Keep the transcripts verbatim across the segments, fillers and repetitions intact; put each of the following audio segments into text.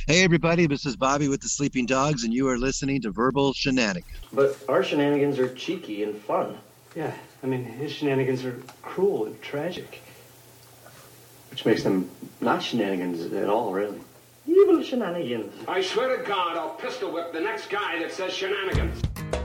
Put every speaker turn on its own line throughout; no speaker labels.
Hey everybody, this is Bobby with the Sleeping Dogs, and you are listening to Verbal Shenanigans.
But our shenanigans are cheeky and fun.
Yeah, I mean, his shenanigans are cruel and tragic.
Which makes them not shenanigans at all, really. Evil shenanigans.
I swear to God, I'll pistol whip the next guy that says shenanigans.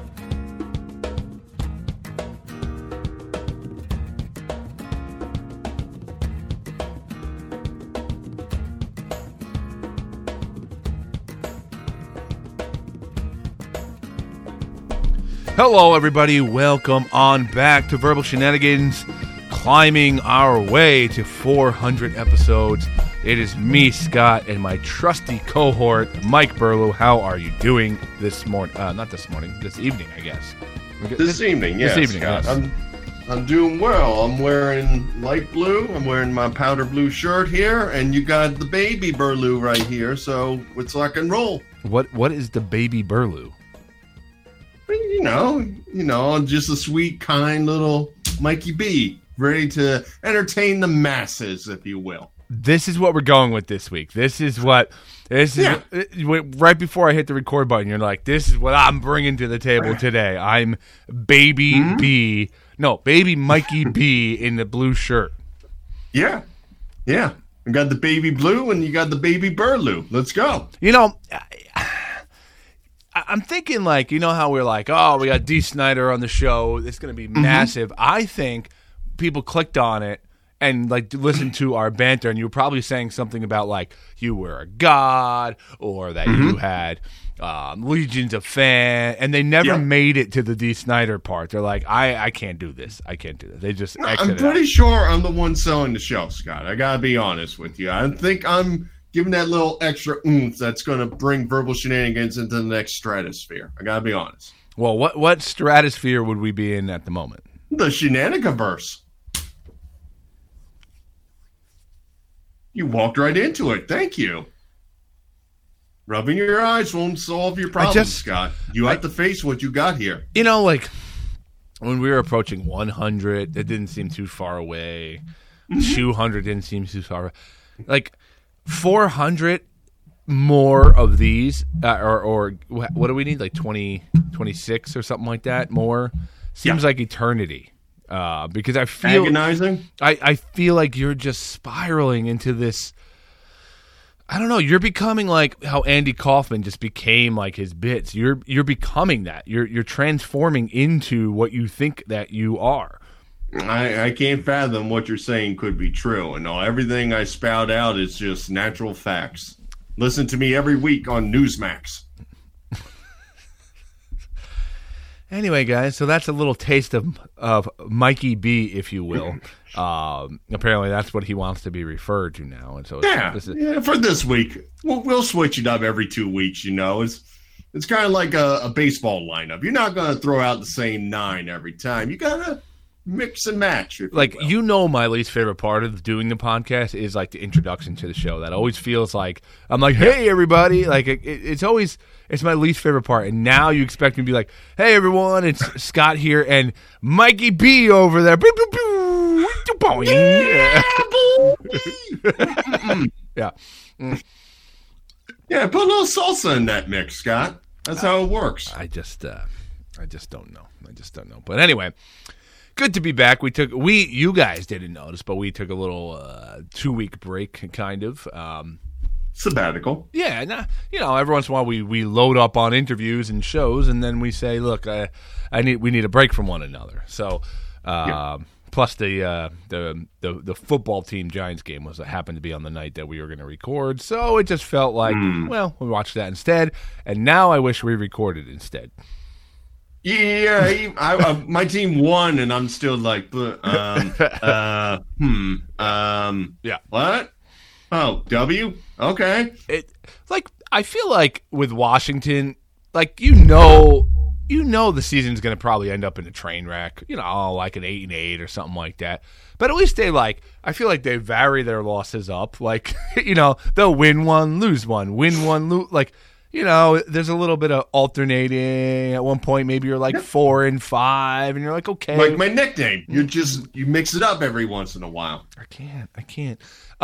Hello, everybody. Welcome on back to Verbal Shenanigans, climbing our way to four hundred episodes. It is me, Scott, and my trusty cohort, Mike Burlew. How are you doing this morning? Uh, not this morning, this evening, I guess.
This, this evening, yes,
This evening,
Scott.
yes.
I'm, I'm doing well. I'm wearing light blue. I'm wearing my powder blue shirt here, and you got the baby Burlew right here, so it's rock and roll.
What What is the baby Burlew?
You know, you know, just a sweet, kind little Mikey B, ready to entertain the masses, if you will.
This is what we're going with this week. This is what this is.
Yeah.
Right before I hit the record button, you're like, "This is what I'm bringing to the table today." I'm baby mm-hmm. B, no, baby Mikey B in the blue shirt.
Yeah, yeah. You got the baby blue, and you got the baby Burlew. Let's go.
You know. I, I'm thinking, like, you know how we're like, oh, we got Dee Snider on the show. It's going to be massive. Mm-hmm. I think people clicked on it and, like, listened to our banter, and you were probably saying something about, like, you were a god or that mm-hmm. you had um, legions of fans, and they never yep. made it to the Dee Snider part. They're like, I, I can't do this. I can't do this. They just
no,
exited
I'm pretty
out.
sure I'm the one selling the show, Scott. I got to be honest with you. I think I'm giving that little extra oomph that's going to bring Verbal Shenanigans into the next stratosphere. I got to be honest.
Well, what what stratosphere would we be in at the moment?
The Shenanigaverse. You walked right into it. Thank you. Rubbing your eyes won't solve your problems,
just,
Scott. You have I, to face what you got here.
You know, like, when we were approaching one hundred, it didn't seem too far away. two hundred didn't seem too far away. Like, four hundred more of these, uh, or, or what do we need, like twenty, twenty-six or something like that more? Seems yeah. like eternity. Uh, because I feel...
Agonizing?
I, I feel like you're just spiraling into this... I don't know. You're becoming like how Andy Kaufman just became like his bits. You're you're becoming that. You're You're transforming into what you think that you are.
I, I can't fathom what you're saying could be true. And all everything I spout out is just natural facts. Listen to me every week on Newsmax.
Anyway, guys, so that's a little taste of of Mikey B, if you will. um, apparently, that's what he wants to be referred to now. And so, it's,
yeah,
this is,
yeah, for this week, we'll, we'll switch it up every two weeks. You know, it's it's kind of like a, a baseball lineup. You're not going to throw out the same nine every time. You gotta mix and match.
Like,
you,
you know, my least favorite part of doing the podcast is like the introduction to the show. That always feels like I'm like, hey, everybody. Like, it, it's always, it's my least favorite part. And now you expect me to be like, hey, everyone, it's Scott here and Mikey B over there.
Yeah.
yeah. Mm.
Yeah, put a little salsa in that mix, Scott. That's how it works.
I just, uh, I just don't know. I just don't know. But anyway. Good to be back. We took we you guys didn't notice, but we took a little uh, two week break, kind of um,
sabbatical.
Yeah, nah, you know, every once in a while we, we load up on interviews and shows, and then we say, look, I, I need we need a break from one another. So, uh, yeah. plus the, uh, the the the football team Giants game was happened to be on the night that we were going to record, so it just felt like, mm. well, we watched that instead, and now I wish we recorded instead.
Yeah, I, I, my team won, and I'm still like, um, uh, hmm, um,
yeah,
what? Oh, W? Okay.
It like I feel like with Washington, like you know, you know the season's going to probably end up in a train wreck, you know, like an eight and eight or something like that. But at least they like, I feel like they vary their losses up. Like, you know, they'll win one, lose one, win one, lose like. You know, there's a little bit of alternating. At one point, maybe you're like four and five, and you're like, okay.
Like my nickname. You just you mix it up every once in a while.
I can't. I can't. Um,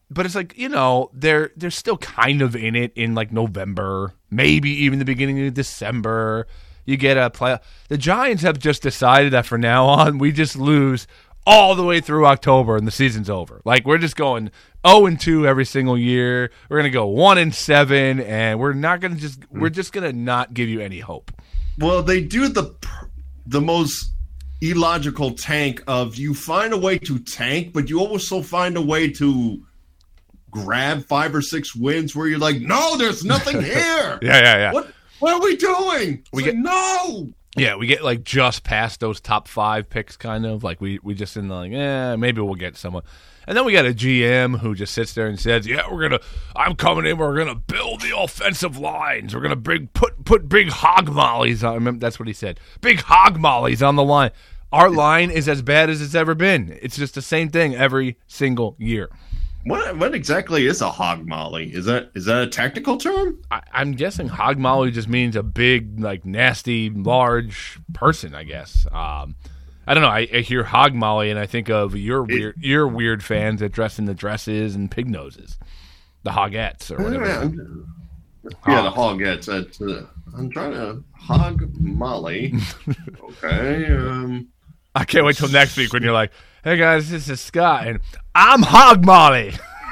but it's like, you know, they're they're still kind of in it in like November, maybe even the beginning of December. You get a play. The Giants have just decided that from now on, we just lose all the way through October and the season's over. Like, we're just going oh and two every single year. We're going to go one and seven, and we're not going to just we're just going to not give you any hope.
Well, they do the the most illogical tank of you find a way to tank, but you also find a way to grab five or six wins where you're like, no, there's nothing here.
yeah, yeah, yeah.
What what are we doing?
We
It's
get
like, no.
Yeah, we get like just past those top five picks, kind of like we we just in the like, eh, maybe we'll get someone, and then we got a G M who just sits there and says, yeah, we're gonna, I'm coming in, we're gonna build the offensive lines, we're gonna bring put put big hog mollies on. I remember that's what he said, big hog mollies on the line. Our line is as bad as it's ever been. It's just the same thing every single year.
What what exactly is a hog molly? Is that is that a technical term?
I, I'm guessing hog molly just means a big, like, nasty, large person, I guess. Um, I don't know. I, I hear hog molly and I think of your weird, it, your weird fans that dress in the dresses and pig noses, the hogettes or whatever.
Yeah, yeah the hogettes. That's, uh, I'm trying to hog molly. Okay. Um,
I can't wait till next week when you're like, hey guys, this is Scott and I'm Hog Molly.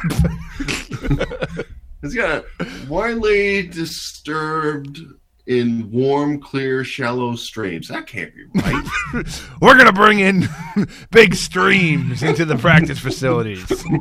It's got widely disturbed in warm, clear, shallow streams. That can't be right.
We're going to bring in big streams into the practice facilities.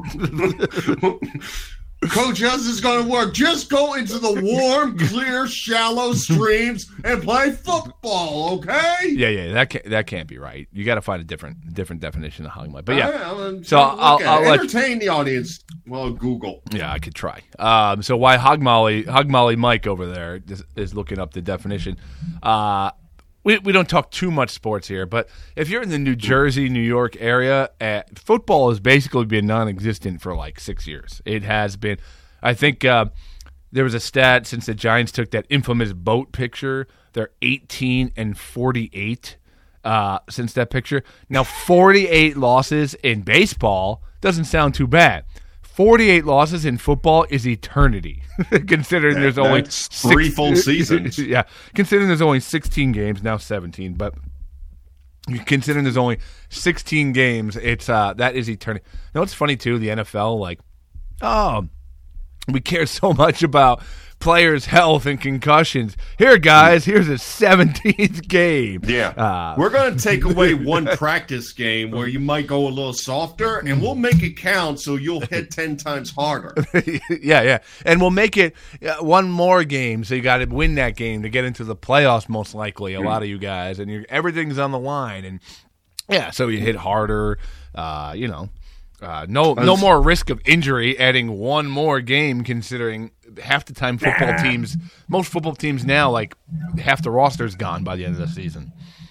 Coach, how's this going to work? Just go into the warm, clear, shallow streams and play football, okay?
Yeah, yeah, that can't, that can't be right. You got to find a different different definition of hog molly. But yeah,
I'll,
so I'll, I'll, I'll let
entertain the audience. Well, Google.
Yeah, I could try. Um, so why hog molly? Hog molly Mike over there is, is looking up the definition. Uh, we we don't talk too much sports here, but if you're in the New Jersey, New York area, uh, football has basically been non-existent for like six years. It has been. I think uh, there was a stat since the Giants took that infamous boat picture. They're eighteen and forty-eight uh, since that picture. Now, forty-eight losses in baseball doesn't sound too bad. forty-eight losses in football is eternity, considering
That,
there's only
three
six,
full seasons.
Yeah, considering there's only sixteen games, now seventeen, but considering there's only sixteen games, it's uh, that is eternity. You know what's funny, too? The N F L, like, oh, we care so much about players' health and concussions. Here, guys, here's a seventeenth game.
Yeah.
Uh,
We're going to take away one practice game where you might go a little softer, and we'll make it count so you'll hit ten times harder.
yeah, yeah. And we'll make it uh, one more game, so you got to win that game to get into the playoffs, most likely, a lot of you guys. And you're, everything's on the line. And, yeah, so you hit harder, uh, you know. Uh, no, no more risk of injury. Adding one more game, considering half the time football teams, most football teams now, like half the roster's gone by the end of the season.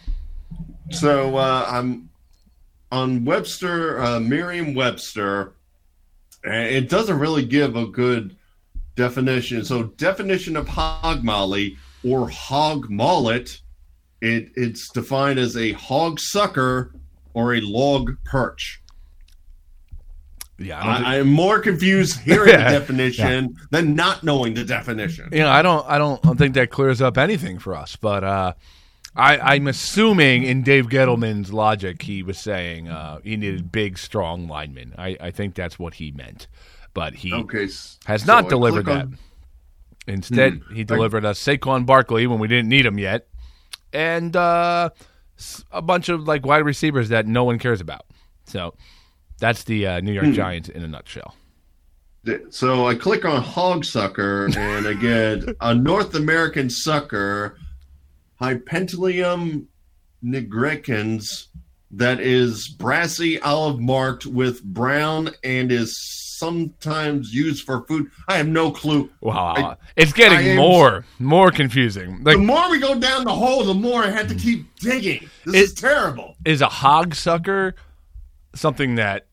So uh, I'm on Webster, uh, Merriam-Webster. And it doesn't really give a good definition. So definition of hog molly or hog mullet, it, it's defined as a hog sucker or a log perch.
Yeah, I don't
I, I'm more confused hearing the definition yeah. than not knowing the definition.
You know, I don't, I don't, I don't think that clears up anything for us. But uh, I, I'm assuming in Dave Gettleman's logic, he was saying uh, he needed big, strong linemen. I, I think that's what he meant, but he
okay,
has
so
not
I
delivered that.
On...
Instead, hmm. he delivered us Saquon Barkley when we didn't need him yet, and uh, a bunch of like wide receivers that no one cares about. So. That's the uh, New York Giants in a nutshell.
So I click on hog sucker, and I get a North American sucker, Hypentilium nigricans, that is brassy olive marked with brown and is sometimes used for food. I have no clue.
Wow,
I,
it's getting
am,
more, more confusing. Like,
the more we go down the hole, the more I have to keep digging. This
it,
is terrible.
Is a hog sucker something that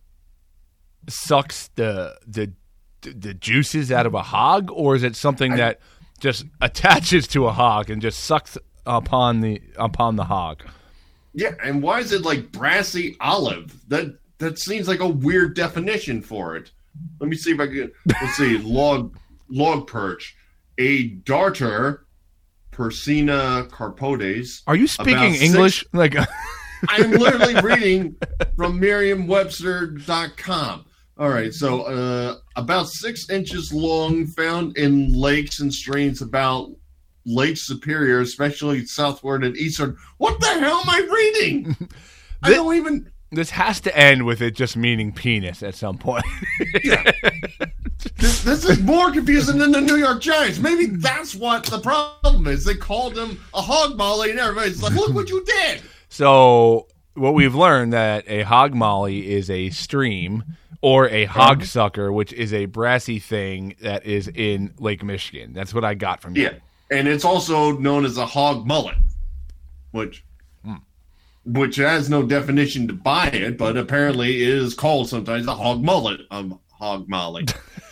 sucks the the the juices out of a hog, or is it something I, that just attaches to a hog and just sucks upon the upon the hog?
Yeah, and why is it like brassy olive? That that seems like a weird definition for it. Let me see if I can. Let's see. Log log perch, a darter, Persina carpodes.
Are you speaking
About
English?
six-
Like,
I'm literally reading from Merriam Webster dot com. All right, so uh, about six inches long, found in lakes and streams about Lake Superior, especially southward and eastward. What the hell am I reading? I
This-
don't even.
this has to end with it just meaning penis at some point.
Yeah. This, this is more confusing than the New York Giants. Maybe that's what the problem is. They called him a hog molly, and everybody's like, "Look what you did!"
So what we've learned that a hog molly is a stream or a hog sucker, which is a brassy thing that is in Lake Michigan. That's what I got from you.
Yeah, and it's also known as a hog mullet, which which has no definition to buy it, but apparently is called sometimes a hog mullet of hog molly.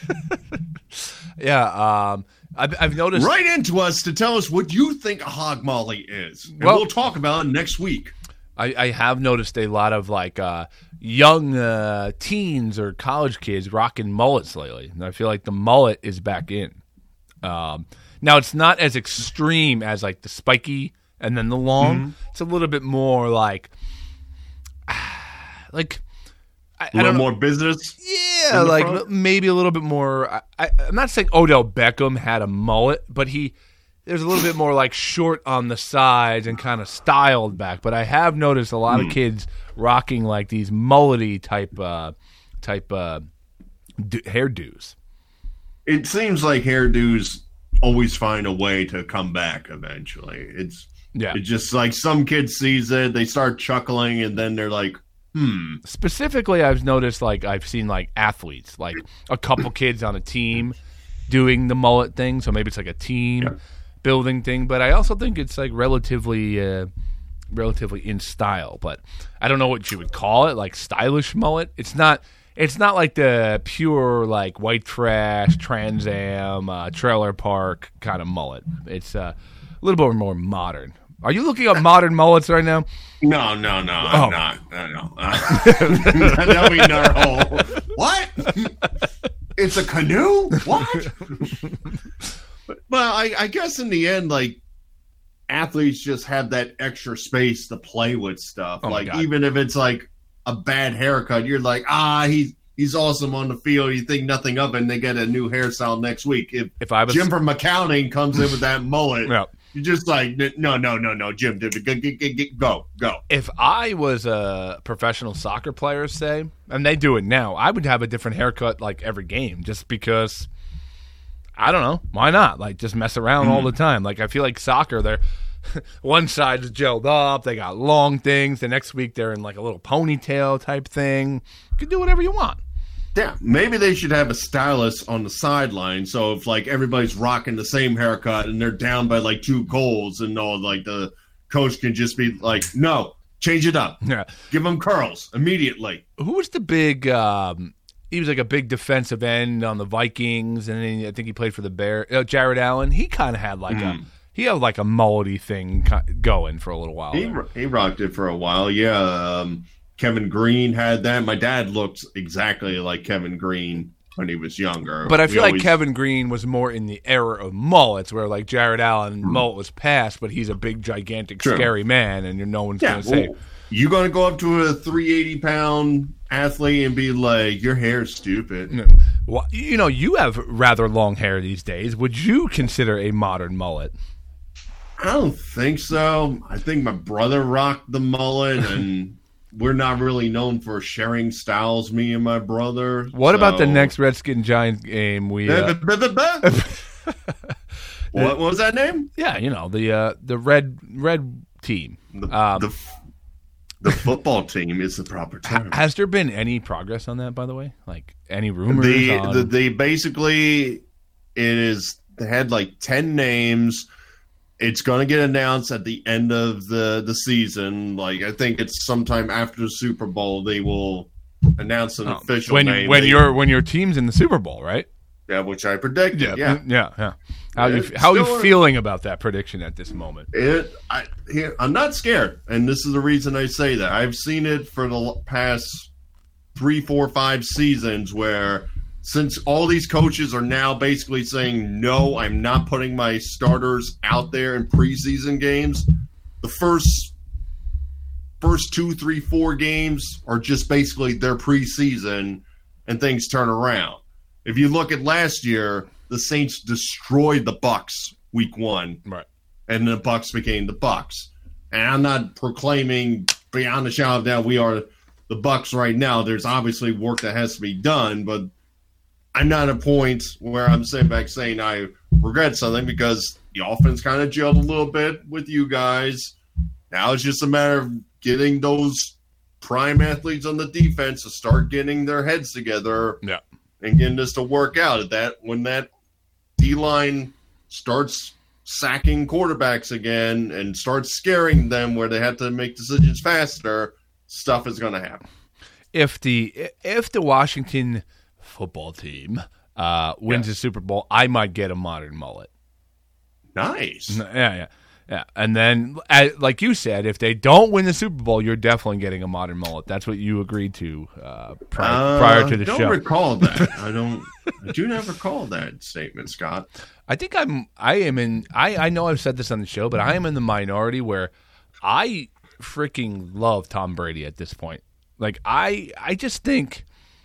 Yeah, um, I've, I've noticed.
Write into us to tell us what you think a hog molly is, and
Well-
we'll talk about it next week.
I, I have noticed a lot of like uh, young uh, teens or college kids rocking mullets lately, and I feel like the mullet is back in. Um, now it's not as extreme as like the spiky and then the long.
Mm-hmm.
It's a little bit more like, like I,
A
I
little
don't know.
more business.
Yeah,
in the
like
front?
maybe a little bit more. I, I, I'm not saying Odell Beckham had a mullet, but he there's a little bit more like short on the sides and kind of styled back. But I have noticed a lot
Hmm.
of kids rocking like these mullety type uh, type uh, do, hairdos.
It seems like hairdos always find a way to come back eventually. It's
Yeah.
it's just like some kid sees it, they start chuckling, and then they're like, hmm.
Specifically, I've noticed like I've seen like athletes, like a couple kids on a team doing the mullet thing. So maybe it's like a team
Yeah.
building thing. But I also think it's like relatively, uh, relatively in style. But I don't know what you would call it, like stylish mullet. It's not. It's not like the pure like white trash, Trans Am, uh, trailer park kind of mullet. It's uh, a little bit more modern. Are you looking up modern mullets right now?
No, no, no, I'm
Oh.
not. No, no. Uh, now we know. What? It's a canoe? What? Well, I, I guess in the end, like, athletes just have that extra space to play with stuff.
Oh my
like,
God.
even if it's like a bad haircut, you're like, ah, he's he's awesome on the field. You think nothing of it, and they get a new hairstyle next week. If,
If I was
Jim from accounting comes in with that mullet,
Yeah.
you're just like, no, no, no, no, Jim, dude, go, go, go, go, go.
If I was a professional soccer player, say, and they do it now, I would have a different haircut like every game just because, I don't know, why not? Like, just mess around all the time. Like, I feel like soccer, they're one side's gelled up, they got long things. The next week, they're in like a little ponytail type thing. You can do whatever you want.
Yeah, maybe they should have a stylist on the sideline. So if like everybody's rocking the same haircut and they're down by like two goals, and all like the coach can just be like, "No, change it up.
Yeah.
Give them curls immediately."
Who was the big, um, he was like a big defensive end on the Vikings, and then I think he played for the Bears. Uh, Jared Allen, he kind of had like a, he had like a mullety thing ki- going for a little while.
He
there.
he rocked it for a while. Yeah, um, Kevin Green had that. My dad looked exactly like Kevin Green when he was younger.
But I
We
feel like
always-
Kevin Green was more in the era of mullets, where like Jared Allen mullet was past, but he's a big, gigantic,
True.
scary man, and no one's
Yeah,
going to say,
well, you gonna go up to a three hundred eighty pound athlete and be like, "Your hair's stupid."
well, you know, you have rather long hair these days. Would you consider a modern mullet?
I don't think so. I think my brother rocked the mullet, and we're not really known for sharing styles, me and my brother.
What about the
so-
next Redskin Giants game? We, uh,
what, what was that name?
yeah, you know, the uh, the red red team.
The,
Um,
the, f- the football team is the proper term.
Has there been any progress on that, by the way? Like any rumors?
They,
on...
the, they basically, it is, they had like ten names. It's going to get announced at the end of the, the season. Like, I think it's sometime after the Super Bowl, they will announce an
Oh,
official
when
name.
when
They-
your when your team's in the Super Bowl, right?
yeah, which I predicted. Yeah.
yeah, yeah. yeah. How you
It's
how are you
still a-
feeling about that prediction at this moment?
It, I, here, I'm not scared, and this is the reason I say that. I've seen it for the l- past three, four, five seasons where since all these coaches are now basically saying, no, I'm not putting my starters out there in preseason games, the first first two, three, four games are just basically their preseason, and things turn around. If you look at last year, the Saints destroyed the Bucs week one.
Right.
And the Bucs became the Bucs. And I'm not proclaiming beyond a shadow of doubt we are the Bucs right now. There's obviously work that has to be done, but I'm not at a point where I'm sitting back saying I regret something because the offense kind of gelled a little bit with you guys. Now it's just a matter of getting those prime athletes on the defense to start getting their heads together
Yeah.
and getting this to work out. At that when that D-line starts sacking quarterbacks again and starts scaring them where they have to make decisions faster, stuff is going to happen.
If the if the Washington football team uh, wins
Yeah.
the Super Bowl, I might get a modern mullet.
Nice.
Yeah, yeah, yeah. And then, uh, like you said, if they don't win the Super Bowl, you're definitely getting a modern mullet. That's what you agreed to uh, prior,
Uh,
prior to the
don't
show.
recall that. I don't. I do not recall that statement, Scott.
I think I'm. I am in. I I know I've said this on the show, but I am in the minority where I freaking love Tom Brady at this point. Like I, I just think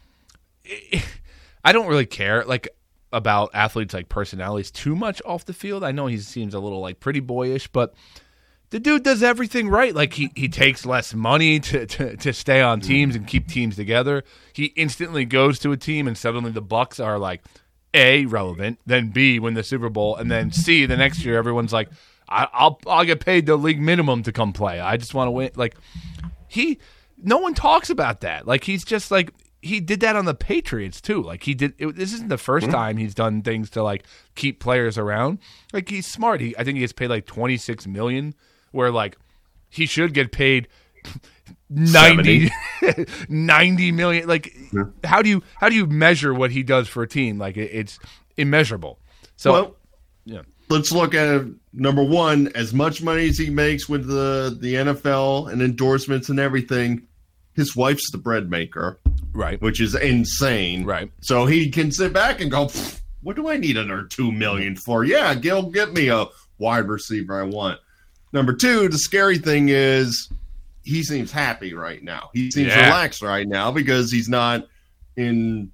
I don't really care like about athletes like personalities too much off the field. I know he seems a little like pretty boyish, but the dude does everything right. Like he, he takes less money to, to, to stay on teams and keep teams together. He instantly goes to a team and suddenly the Bucs are like A, relevant, then B, win the Super Bowl, and then C, the next year everyone's like, I, I'll I'll get paid the league minimum to come play. I just want to win. Like he, no one talks about that. Like he's just like he did that on the Patriots too. Like he did. It, this isn't the first time he's done things to like keep players around. Like he's smart. He I think he gets paid like twenty six million. Where like he should get paid ninety, ninety million. Like
Yeah.
how do you how do you measure what he does for a team? Like it, it's immeasurable. So
Well,
yeah.
let's look at it. Number one, as much money as he makes with the, the N F L and endorsements and everything, his wife's the bread maker,
Right.
which is insane.
Right.
So he can sit back and go, what do I need another two million for? Yeah, Gil, get me a wide receiver I want. Number two, the scary thing is he seems happy right now. He seems
Yeah.
relaxed right now because he's not in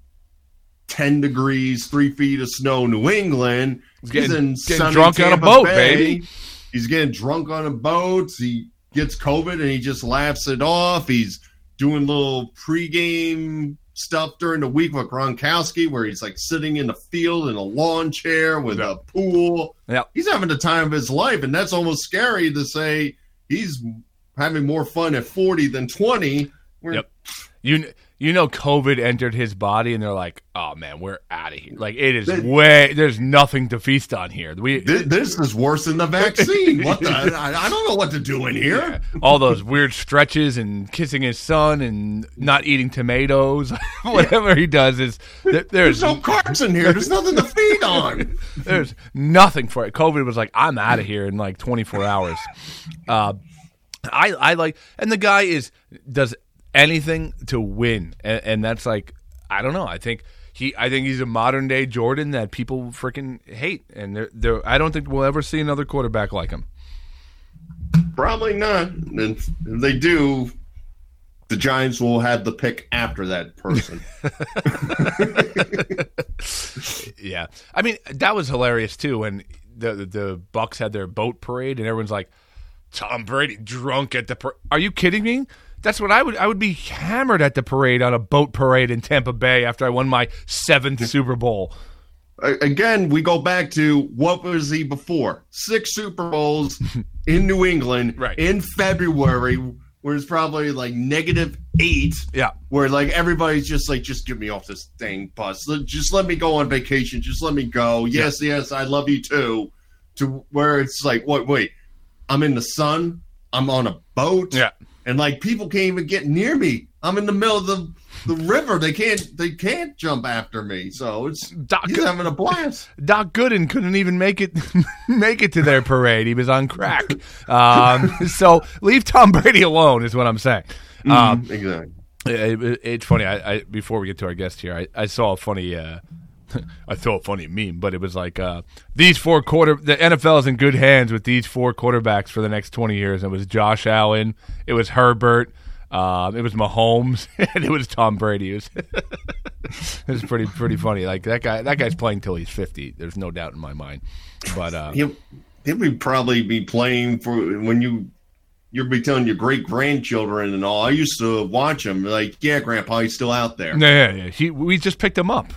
ten degrees, three feet of snow, New England.
He's getting-
in
getting
sunny
drunk on a
Tampa
boat,
Bay.
baby.
He's getting drunk on a boat. He gets COVID and he just laughs it off. He's doing little pregame stuff during the week with Gronkowski where he's like sitting in the field in a lawn chair with
Yeah.
a pool.
Yeah.
He's having the time of his life, and that's almost scary to say he's having more fun at forty than twenty. We're-
Yep. You you know COVID entered his body and they're like, oh man, we're out of here. Like it is
They-
way there's nothing to feast on here. We
This, this is worse than the vaccine. What the? I, I don't know what to do in here.
all those weird stretches and kissing his son and not eating tomatoes. Whatever he does is there, there's
There's no carbs in here. There's nothing to feed on.
there's nothing for it. COVID was like, I'm out of here in like twenty-four hours. Uh, I I like, and the guy is does anything to win, and, and that's like, I don't know. I think he I think he's a modern day Jordan that people freaking hate, and they're, they're, I don't think we'll ever see another quarterback like him.
Probably not. And if they do, the Giants will have the pick after that person.
Yeah, I mean that was hilarious too when the the, the Bucs had their boat parade and everyone's like, Tom Brady drunk at the par-. Are you kidding me? That's what I would I would be hammered at the parade on a boat parade in Tampa Bay after I won my seventh Super Bowl.
Again, we go back to what was he before? Six Super Bowls in New England
Right.
in February, where it's probably like negative eight.
Yeah,
Where like everybody's just like, just get me off this dang bus. Let- Just let me go on vacation. Just let me go. Yes, yes, I love you too. To where it's like, what? Wait, I'm in the sun. I'm on a boat.
yeah.
And like people can't even get near me. I'm in the middle of the, the river. They can't they can't jump after me. So it's
Doc,
he's having a blast.
Doc Gooden couldn't even make it make it to their parade. He was on crack. Um, so leave Tom Brady alone is what I'm saying. Um,
Exactly.
It, it, it's funny. I, I before we get to our guest here, I, I saw a funny. Uh, I saw a funny meme, but it was like uh, these four quarter. The N F L is in good hands with these four quarterbacks for the next twenty years. And it was Josh Allen, it was Herbert, um, it was Mahomes, and it was Tom Brady. It was, it was pretty pretty funny. Like that guy. That guy's playing till he's fifty. There's no doubt in my mind. But uh,
he'll he'll be probably be playing for when you. You'll be telling your great grandchildren and all. I used to watch him. Like, yeah, Grandpa, he's still out there.
Yeah, yeah. He, we just picked him up.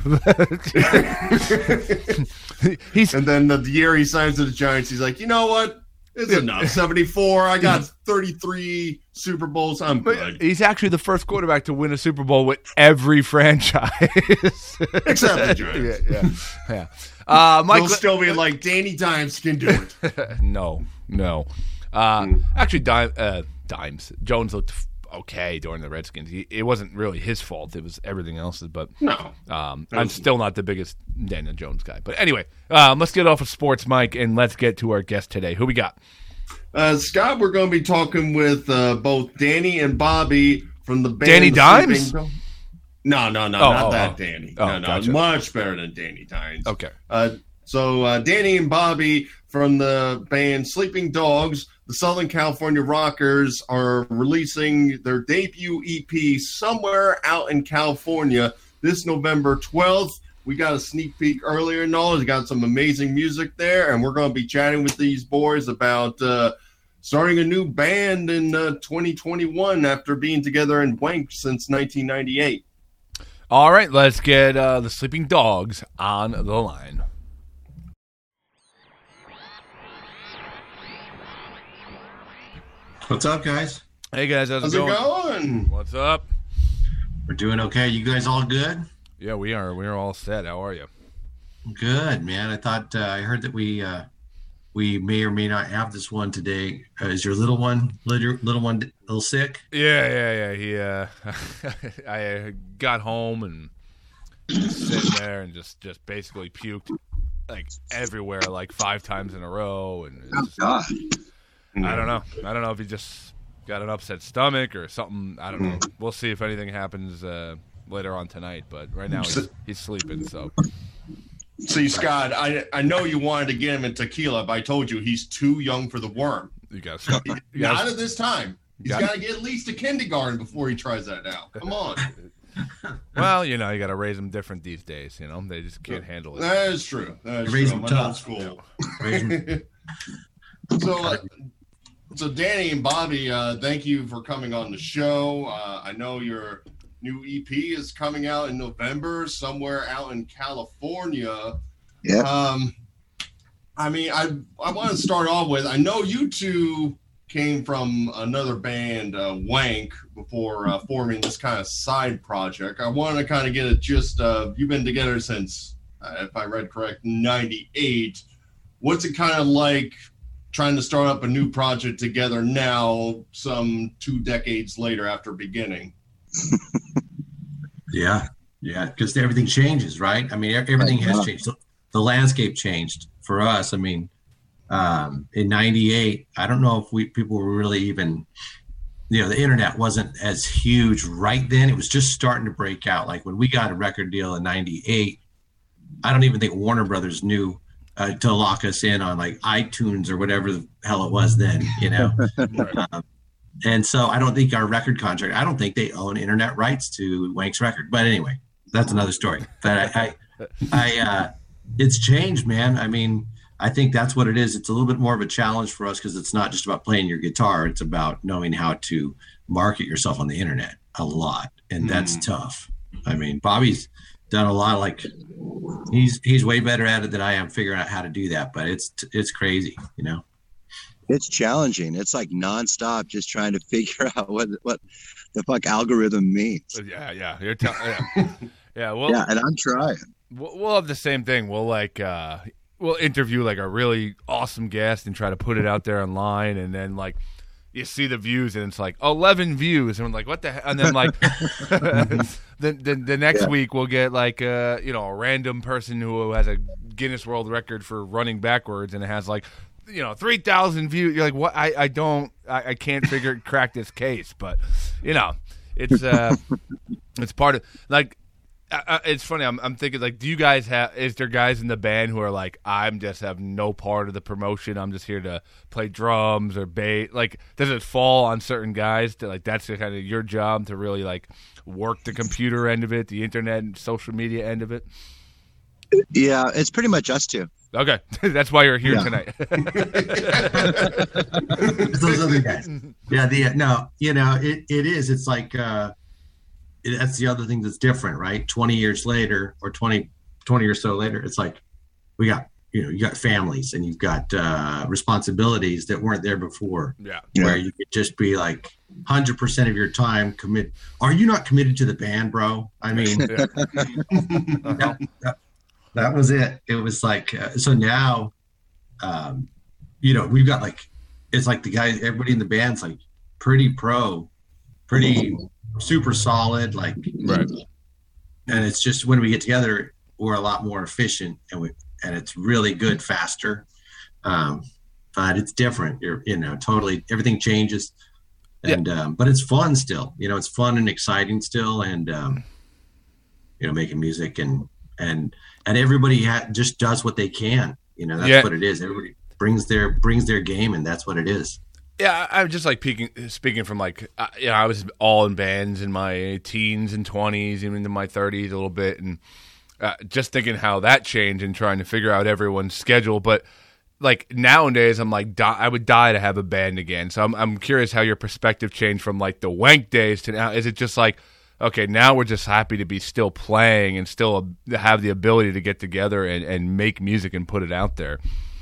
he's
and then the year he signs to the Giants, he's like, you know what? It's enough. seventy-four. I got thirty-three Super Bowls. I'm good.
He's actually the first quarterback to win a Super Bowl with every franchise,
except the Giants.
Yeah, yeah. yeah. Uh, Mike,
He'll still be like, Danny Dimes can do it.
no, no. Uh, actually, Dime, uh, Dimes Jones looked f- okay during the Redskins. He, it wasn't really his fault; it was everything else's. But
no,
um, I'm still not the biggest Daniel Jones guy. But anyway, um, let's get off of sports, Mike, and let's get to our guest today. Who we got?
Uh, Scott, we're going to be talking with uh, both Danny and Bobby from the band.
Danny Dimes?
No, no, no,
Oh,
not
oh,
that
oh.
Danny.
Oh,
no, no,
gotcha.
much better than Danny Dimes.
Okay.
Uh, so uh, Danny and Bobby from the band Sleeping Dogs, the Southern California Rockers, are releasing their debut E P somewhere out in California this November twelfth. We got a sneak peek earlier and all. We got some amazing music there, and we're going to be chatting with these boys about uh, starting a new band in uh, twenty twenty-one after being together in Wank since nineteen ninety-eight.
All right, let's get uh, the Sleeping Dogs on the line.
What's up, guys?
Hey guys, how's,
How's
it
it
going?
going?
What's up?
We're doing okay. You guys all good?
Yeah, we are. We're all set. How are you?
Good, man. I thought uh, I heard that we uh, we may or may not have this one today. Uh, is your little one, little little one, a little sick?
Yeah, yeah, yeah. He, uh, I got home and just sitting there and just, just basically puked like everywhere, like five times in a row. And
Oh,
it's,
God.
I don't know. I don't know if he just got an upset stomach or something. I don't know. We'll see if anything happens uh, later on tonight. But right now he's, he's sleeping. So,
See, Scott, I I know you wanted to get him in tequila, but I told you he's too young for the worm.
you got to
Not
start.
at this time. He's
got-
got to get at least a kindergarten before he tries that out. Come on.
Well, you know, you got to raise them different these days. You know, they just can't handle it.
That is true. That is
Raise
true.
him
I'm old
tough.
school.
Raise 'em-
So, uh, so Danny and Bobby, uh, thank you for coming on the show. Uh, I know your new E P is coming out in November, somewhere out in California.
Yeah.
Um, I mean, I I want to start off with, I know you two came from another band, uh, Wank, before uh, forming this kind of side project. I want to kind of get a gist of, you've been together since, uh, if I read correct, ninety-eight. What's it kind of like trying to start up a new project together now, some two decades later after beginning?
Yeah, yeah, because everything changes, right? I mean, e- everything has changed. The- The landscape changed for us. I mean, um, in ninety-eight, I don't know if we people were really even, you know, the internet wasn't as huge right then. It was just starting to break out. Like when we got a record deal in ninety-eight, I don't even think Warner Brothers knew uh, to lock us in on like iTunes or whatever the hell it was then, you know? um, and so I don't think our record contract, I don't think they own internet rights to Wank's record. But anyway, that's another story. But I, I, I uh, it's changed, man. I mean, I think that's what it is. It's a little bit more of a challenge for us because it's not just about playing your guitar. It's about knowing how to market yourself on the internet a lot. And that's
Mm.
tough. I mean, Bobby's done a lot. Like he's, he's way better at it than I am figuring out how to do that, but it's, it's crazy, you know?
It's challenging. It's like nonstop just trying to figure out what what the fuck algorithm means.
Yeah, yeah. You're tell- yeah. yeah, well,
Yeah, and I'm trying.
we'll we'll have the same thing. We'll like uh, we'll interview like a really awesome guest and try to put it out there online, and then like you see the views and it's like eleven views, and we're like, what the hell? And then like then the, the next
Yeah.
week we'll get like uh, you know, a random person who has a Guinness World Record for running backwards, and it has like, you know, three thousand views. You're like, what? I, I don't, I, I can't figure, crack this case. But, you know, it's uh, it's part of like. Uh, it's funny. I'm, I'm thinking like, do you guys have? Is there guys in the band who are like, I'm just have no part of the promotion. I'm just here to play drums or bass. Like, does it fall on certain guys to like that's the kind of your job to really like work the computer end of it, the internet and social media end of it?
Yeah, it's pretty much us two.
Okay, that's why you're here
Yeah.
tonight.
Those other guys. Yeah, the no, you know, it, it is. It's like uh, it, that's the other thing that's different, right? twenty years later, or twenty, twenty or so later, it's like we got, you know, you got families and you've got uh, responsibilities that weren't there before.
Yeah,
where you could just be like one hundred percent of your time commit. Are you not committed to the band, bro? I mean,
yeah.
that, that, that was it. It was like, uh, so now, um, you know, we've got like, it's like the guys, everybody in the band's like pretty pro, pretty super solid. Like,
Right.
and it's just when we get together, we're a lot more efficient and we, and it's really good, faster. Um, but it's different. You're, you know, totally, everything changes. And, yeah. um, but it's fun still, you know, it's fun and exciting still. And, um, you know, making music and, and, and everybody ha- just does what they can, you know, that's
Yeah.
what it is. Everybody brings their, brings their game and that's what it is.
Yeah, I- I'm just like peeking, speaking from like, uh, you know, I was all in bands in my teens and twenties, even into my thirties a little bit. And uh, just thinking how that changed and trying to figure out everyone's schedule. But like nowadays, I'm like, die, I would die to have a band again. So I'm, I'm curious how your perspective changed from like the wank days to now. Is it just like, okay, now we're just happy to be still playing and still have the ability to get together and, and make music and put it out there?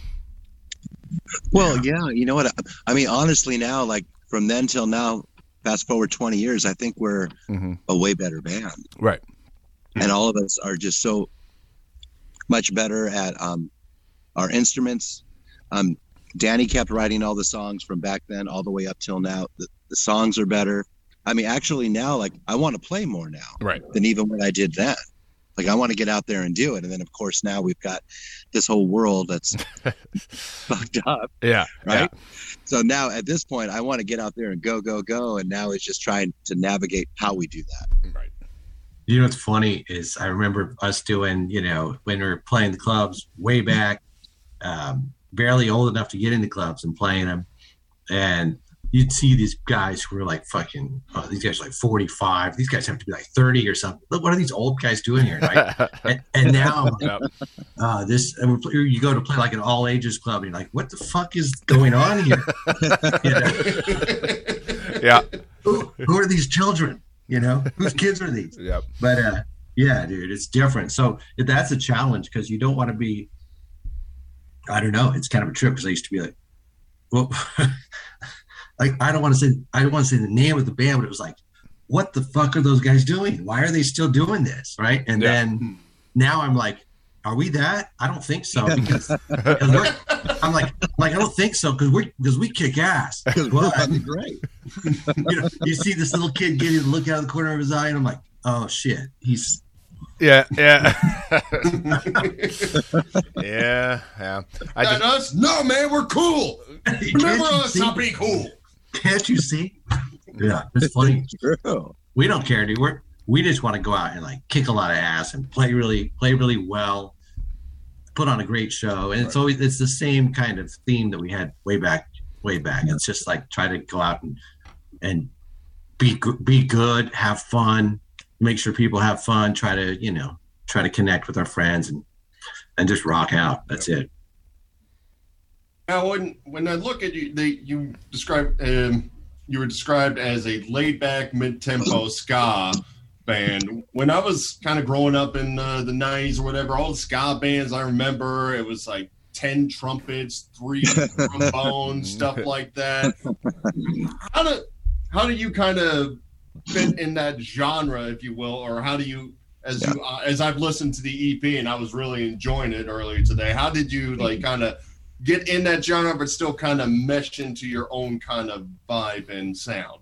Well, yeah, you know what? I mean, honestly, now, like from then till now, fast forward twenty years, I think we're
Mm-hmm.
a way better band.
Right.
And all of us are just so much better at um, our instruments. Um, Danny kept writing all the songs from back then all the way up till now. The, the songs are better. I mean, actually now, like I want to play more now
Right.
than even when I did then. Like I want to get out there and do it. And then of course now we've got this whole world that's fucked up.
Yeah.
Right. Yeah. So now at this point, I want to get out there and go, go, go. And now it's just trying to navigate how we do that.
Yeah. Right.
You know what's funny is I remember us doing, you know, when we were playing the clubs way back, um, barely old enough to get into clubs and playing them. And you'd see these guys who were like fucking, oh, these guys are like forty-five. These guys have to be like thirty or something. Look, what are these old guys doing here? Right? and, and now
Yep.
uh, this, and we're, you go to play like an all ages club and you're like, what the fuck is going on here? You know?
Yeah.
who, who are these children? You know, whose kids are these?
Yep.
But uh, yeah, dude, it's different. So that's a challenge because you don't want to be. I don't know. It's kind of a trip because I used to be like, well, like I don't want to say I don't want to say the name of the band, but it was like, what the fuck are those guys doing? Why are they still doing this? Right? And
Yeah.
then now I'm like, are we that? I don't think so because, because we're, I'm like, like I don't think so because we because we kick ass.
Because we're
But,
fucking great.
you know, you see this little kid getting to look out of the corner of his eye, and I'm like, oh shit, he's
Yeah. Yeah. yeah. Yeah. I
And
just,
us? No, man, we're cool. Remember
Can't you
us?
see?
I'll be cool.
Can't you see? Yeah, it's funny.
True.
We don't care, dude. We're we just want to go out and like kick a lot of ass and play really play really well, put on a great show, and it's always it's the same kind of theme that we had way back way back. It's just like try to go out and and be go- be good, have fun, make sure people have fun, try to you know try to connect with our friends and and just rock out. That's it.
Now, when when I look at you, they you describe um, you were described as a laid back mid tempo ska band. When I was kind of growing up in uh, the nineties or whatever, all the ska bands I remember, it was like ten trumpets, three trombones, stuff like that. How do how do you kind of fit in that genre, if you will, or how do you as
Yeah.
you uh, as I've listened to the E P and I was really enjoying it earlier today. How did you like kind of get in that genre, but still kind of mesh into your own kind of vibe and sound?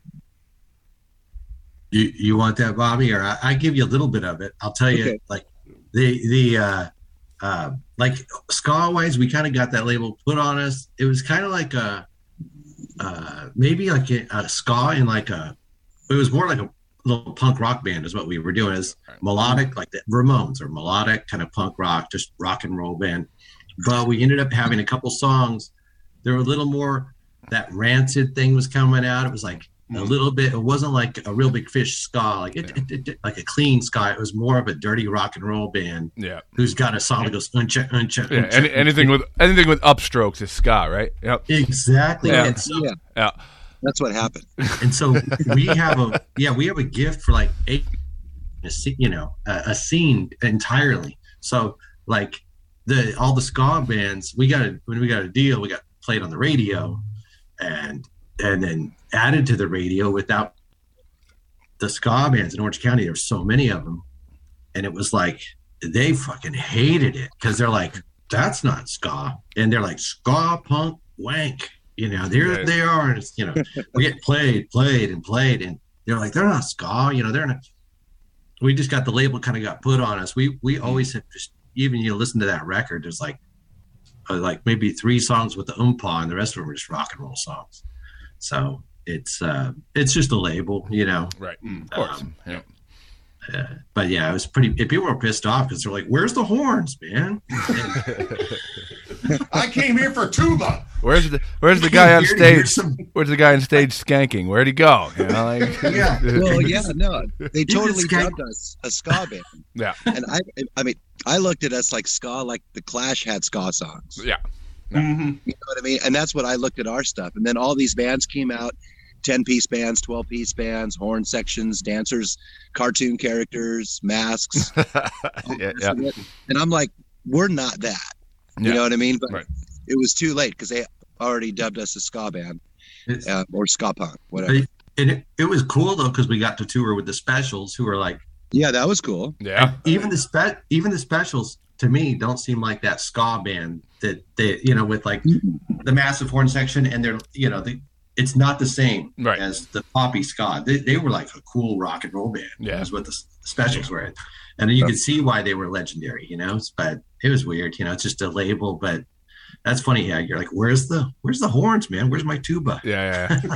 You you want that, Bobby, or I, I give you a little bit of it. I'll tell you,
Okay.
like the the uh, uh, like ska wise, we kind of got that label put on us. It was kind of like a uh, maybe like a, a ska in like a it was more like a little punk rock band is what we were doing. Is melodic, like the Ramones, or melodic kind of punk rock, just rock and roll band. But we ended up having a couple songs. There were a little more, that Rancid thing was coming out. It was like a little bit, it wasn't like a Real Big Fish ska, like it,
Yeah.
it, it like a clean ska. It was more of a dirty rock and roll band.
Yeah.
Who's got a song that goes uncha, uncha,
Yeah,
uncha.
any, anything with anything with upstrokes is ska, right? Yep.
Exactly.
Yeah.
And so,
Yeah,
Yeah.
that's what happened.
and so we have a yeah we have a gift for like eight, a sce- you know a, a scene entirely. So like the all the ska bands, we got a, when we got a deal, we got played on the radio, and and then added to the radio without the ska bands in Orange County. There's so many of them, and it was like they fucking hated it because they're like, that's not ska, and they're like, ska punk wank. You know, there
Yeah.
they are, and it's, you know, we get played, played, and played, and they're like, they're not ska. You know, they're not. We just got the label kind of got put on us. We we always have just, even you listen to that record, there's like uh, like maybe three songs with the oompa, and the rest of them are just rock and roll songs. So it's uh it's just a label, you know.
Right. Of course.
Um,
yeah.
Uh, but yeah, it was pretty. People were pissed off because they're like, "Where's the horns, man?"
I came here for tuba.
Where's the Where's the guy on
Here to hear
stage?
some-
Where's the guy on stage skanking? Where'd he go? You know, like,
Yeah.
Well, yeah, no, they totally
Skank-
dubbed us a ska band,
yeah,
and I, I mean, I looked at us like ska, like the Clash had ska songs.
yeah.
Mm-hmm.
You know what I mean? And that's what I looked at our stuff. And then all these bands came out, ten-piece bands, twelve-piece bands, horn sections, dancers, cartoon characters, masks. all
yeah,
the rest
yeah.
of it. And I'm like, we're not that. You
Yeah.
know what I mean? But
Right.
it was too late because they already dubbed us a ska band
It's-
uh, or ska punk, whatever.
But- and it, it was cool though because we got to tour with the Specials, who were like,
Yeah, that was cool.
Yeah.
even the spe- even the Specials to me don't seem like that ska band that they, you know, with like the massive horn section, and they're, you know, the, it's not the same
Right.
as the poppy ska. They, they were like a cool rock and roll band.
Yeah.
Is what the S- Specials were, and you could see why they were legendary. You know, but it was weird. You know, it's just a label, but. That's funny, yeah. You're like, where's the where's the horns, man? Where's my tuba?
Yeah, yeah.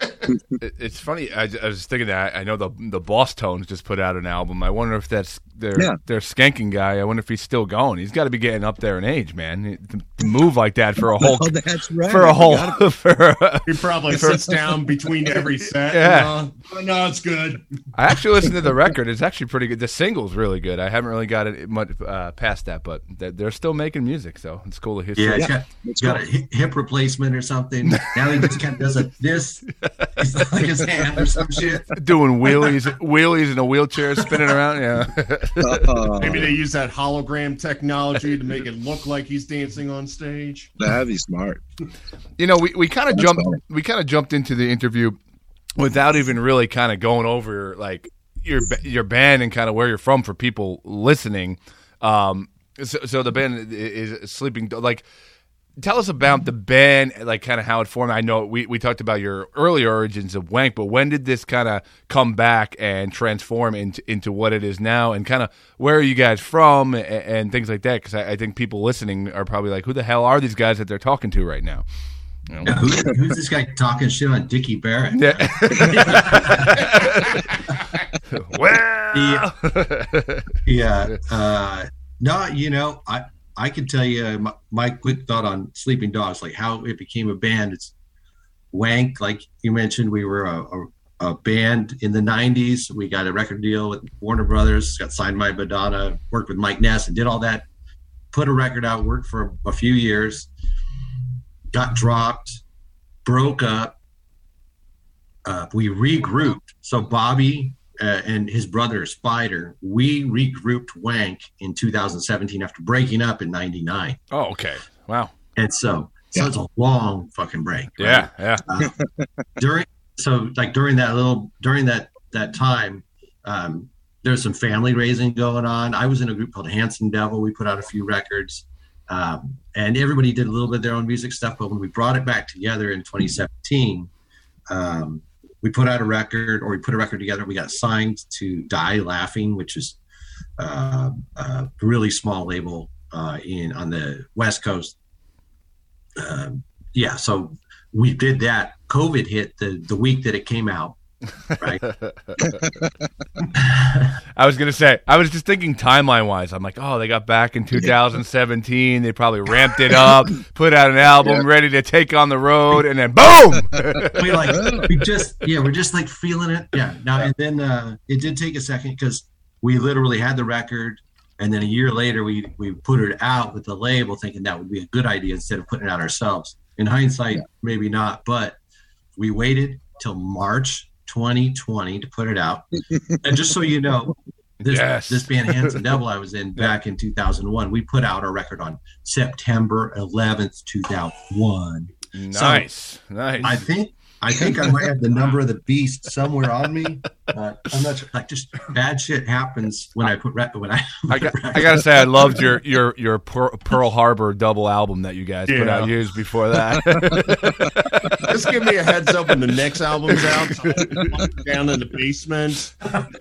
It- it's funny. I, I was thinking that I know the the Boss Tones just put out an album. I wonder if that's their
Yeah.
their skanking guy. I wonder if he's still going. He's got to be getting up there in age, man. To, to move like that for a whole
Oh, that's right.
for
I
a whole
forgot about-
for. A,
He probably sits down between every set.
Yeah.
Uh, no, it's good.
I actually listened to the record. It's actually pretty good. The single's really good. I haven't really got it much uh, past that, but they're, they're still making music, so it's cool to hear.
Yeah,
some-
he's got,
It's
got
cool.
a hi- hip replacement or something. Now he just kind of does a this, he's like his hand or some shit.
doing wheelies, wheelies in a wheelchair, spinning around. Yeah.
Uh,
Maybe they use that hologram technology to make it look like he's dancing on stage.
that'd be smart.
You know, we, we kind of
That's
jumped
funny.
we kind of jumped into the interview without even really kind of going over like your ba- your band and kind of where you're from for people listening. Um, so, so the band is, is Sleeping Dog. Like, tell us about the band, like kind of how it formed. I know we, we talked about your early origins of Wank, but when did this kind of come back and transform into into what it is now, and kind of where are you guys from and, and things like that? Because I, I think people listening are probably like, who the hell are these guys that they're talking to right now? You know?
Now, who, who's this guy talking shit on Dickie Barrett?
Yeah. well,
Yeah. Uh, no, you know, I I can tell you my, my quick thought on Sleeping Dogs, like how it became a band. It's Wank, like you mentioned, we were a, a, a band in the nineties. We got a record deal with Warner Brothers, got signed by Madonna, worked with Mike Ness and did all that, put a record out, worked for a few years, got dropped, broke up. Uh, we regrouped. So Bobby uh, and his brother Spider, we regrouped Wank in two thousand seventeen after breaking up in ninety-nine.
oh, okay. Wow.
And so, so
Yeah.
it's a long fucking break. right?
Yeah, yeah.
Uh, during so like during that little during that that time, um, there's some family raising going on. I was in a group called Hanson Devil. We put out a few records, um, and everybody did a little bit of their own music stuff. But when we brought it back together in twenty seventeen, um, we put out a record, or we put a record together. We got signed to Die Laughing, which is uh, a really small label uh, in on the West Coast. Um, yeah, so we did that. COVID hit the the week that it came out, right?
I was gonna say, I was just thinking timeline wise. I'm like, oh, they got back in two thousand seventeen. They probably ramped it up, put out an album,
Yeah.
ready to take on the road, and then boom.
we like we just yeah we're just like feeling it. Yeah. Now and then uh, it did take a second because we literally had the record, and then a year later we we put it out with the label, thinking that would be a good idea instead of putting it out ourselves. In hindsight,
Yeah.
maybe not, but we waited till March twenty twenty to put it out. And just so you know, this
Yes.
this band Handsome Devil I was in back in two thousand one, we put out our record on September eleventh, two thousand one.
Nice, nice.
I think I think I might have the number of the beast somewhere on me. Uh, I'm not sure. Like, just bad shit happens when I put re- when I.
I got, I gotta say, I loved your your your Pearl Pearl Harbor double album that you guys put
Yeah.
out years before that.
Just give me a heads up when the next album's out. Down in the basement.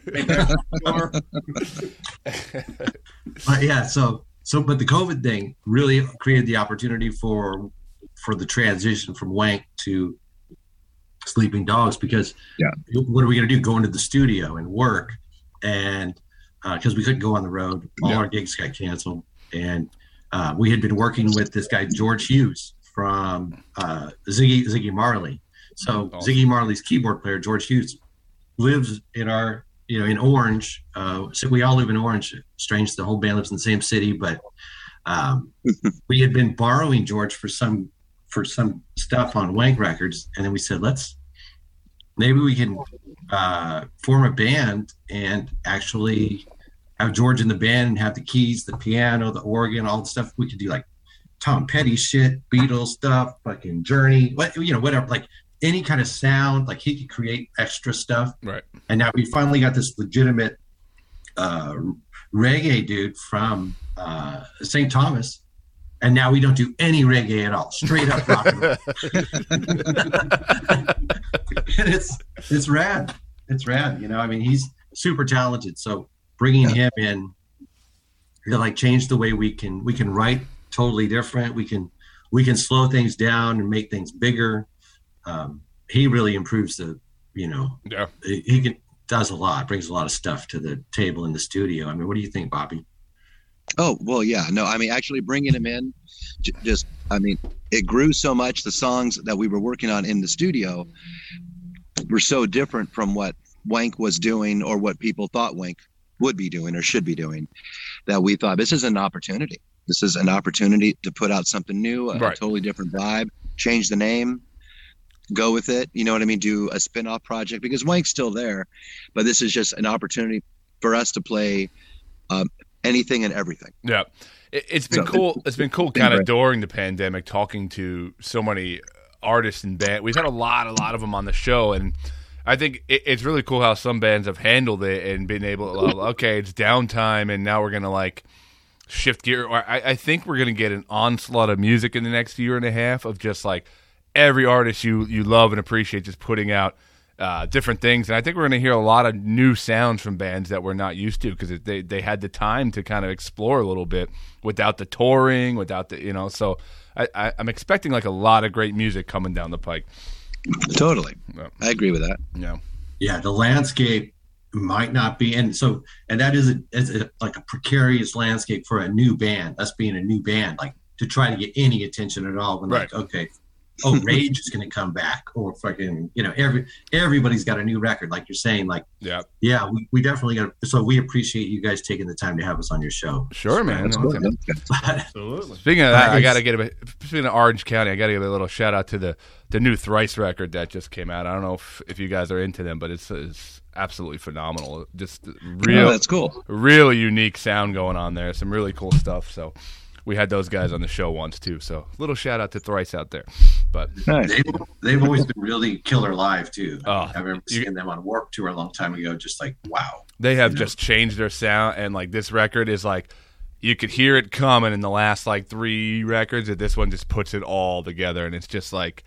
But yeah, so so but the COVID thing really created the opportunity for for the transition from Wank to Sleeping Dogs, because
Yeah.
what are we going to do? Go into the studio and work, and because uh, we couldn't go on the road, all
Yeah.
our gigs got canceled, and uh, we had been working with this guy George Hughes from uh, Ziggy Ziggy Marley. So
Awesome.
Ziggy Marley's keyboard player George Hughes lives in our you know in Orange. Uh, so we all live in Orange. Strange, the whole band lives in the same city, but um, we had been borrowing George for some for some stuff on Wank Records, and then we said, let's maybe we can uh, form a band and actually have George in the band and have the keys, the piano, the organ, all the stuff. We could do like Tom Petty shit, Beatles stuff, fucking Journey, what you know, whatever, like any kind of sound. Like he could create extra stuff.
Right.
And now we finally got this legitimate uh, reggae dude from uh, Saint Thomas. And now we don't do any reggae at all, straight up rock and roll. And it's it's rad. It's rad. You know, I mean, he's super talented. So bringing him in, you know, like change the way we can we can write totally different. We can we can slow things down and make things bigger. Um, he really improves the, you know,
Yeah.
he he can does a lot, brings a lot of stuff to the table in the studio. I mean, what do you think, Bobby?
Oh, well, yeah. No, I mean, actually bringing him in, j- just, I mean, it grew so much. The songs that we were working on in the studio were so different from what Wank was doing or what people thought Wank would be doing or should be doing, that we thought this is an opportunity. This is an opportunity to put out something new, a,
Right.
totally different vibe, change the name, go with it. You know what I mean? Do a spin-off project, because Wank's still there, but this is just an opportunity for us to play um, anything and everything.
Yeah, it, it's been
So-
cool. It's been cool,
been
kind of
great.
during the pandemic, talking to so many artists and bands. We've had a lot, a lot of them on the show, and I think it, it's really cool how some bands have handled it and been able to. Okay, it's downtime, and now we're gonna like shift gear. Or I, I think we're gonna get an onslaught of music in the next year and a half of just like every artist you you love and appreciate just putting out uh, different things. And I think we're going to hear a lot of new sounds from bands that we're not used to, because they they had the time to kind of explore a little bit without the touring, without the, you know, so I, I, I'm expecting like a lot of great music coming down the pike.
Totally.
Yeah.
I agree with that.
Yeah.
Yeah, the landscape might not be, and so and that is a, is a like a precarious landscape for a new band. Us being a new band, like to try to get any attention at all. When like, okay, oh, Rage is going to come back, or fucking, you know, every everybody's got a new record, like you're saying. Like,
Yeah.
yeah, we, we definitely got. So we appreciate you guys taking the time to have us on your show.
Sure, man.
That's cool.
Okay.
Absolutely.
Speaking of that,
Uh,
I got to
it's-
get a speaking of Orange County, I got to give a little shout out to the the new Thrice record that just came out. I don't know if, if you guys are into them, but it's it's absolutely phenomenal. Just real,
Oh, that's cool.
really unique sound going on there. Some really cool stuff. So we had those guys on the show once too. So little shout out to Thrice out there. But
Nice.
They've, they've always been really killer live too.
Oh,
I remember
you-
seeing them on Warped Tour a long time ago. Just like, wow.
they have just changed their sound, and like this record is like you could hear it coming in the last like three records, and this one just puts it all together, and it's just like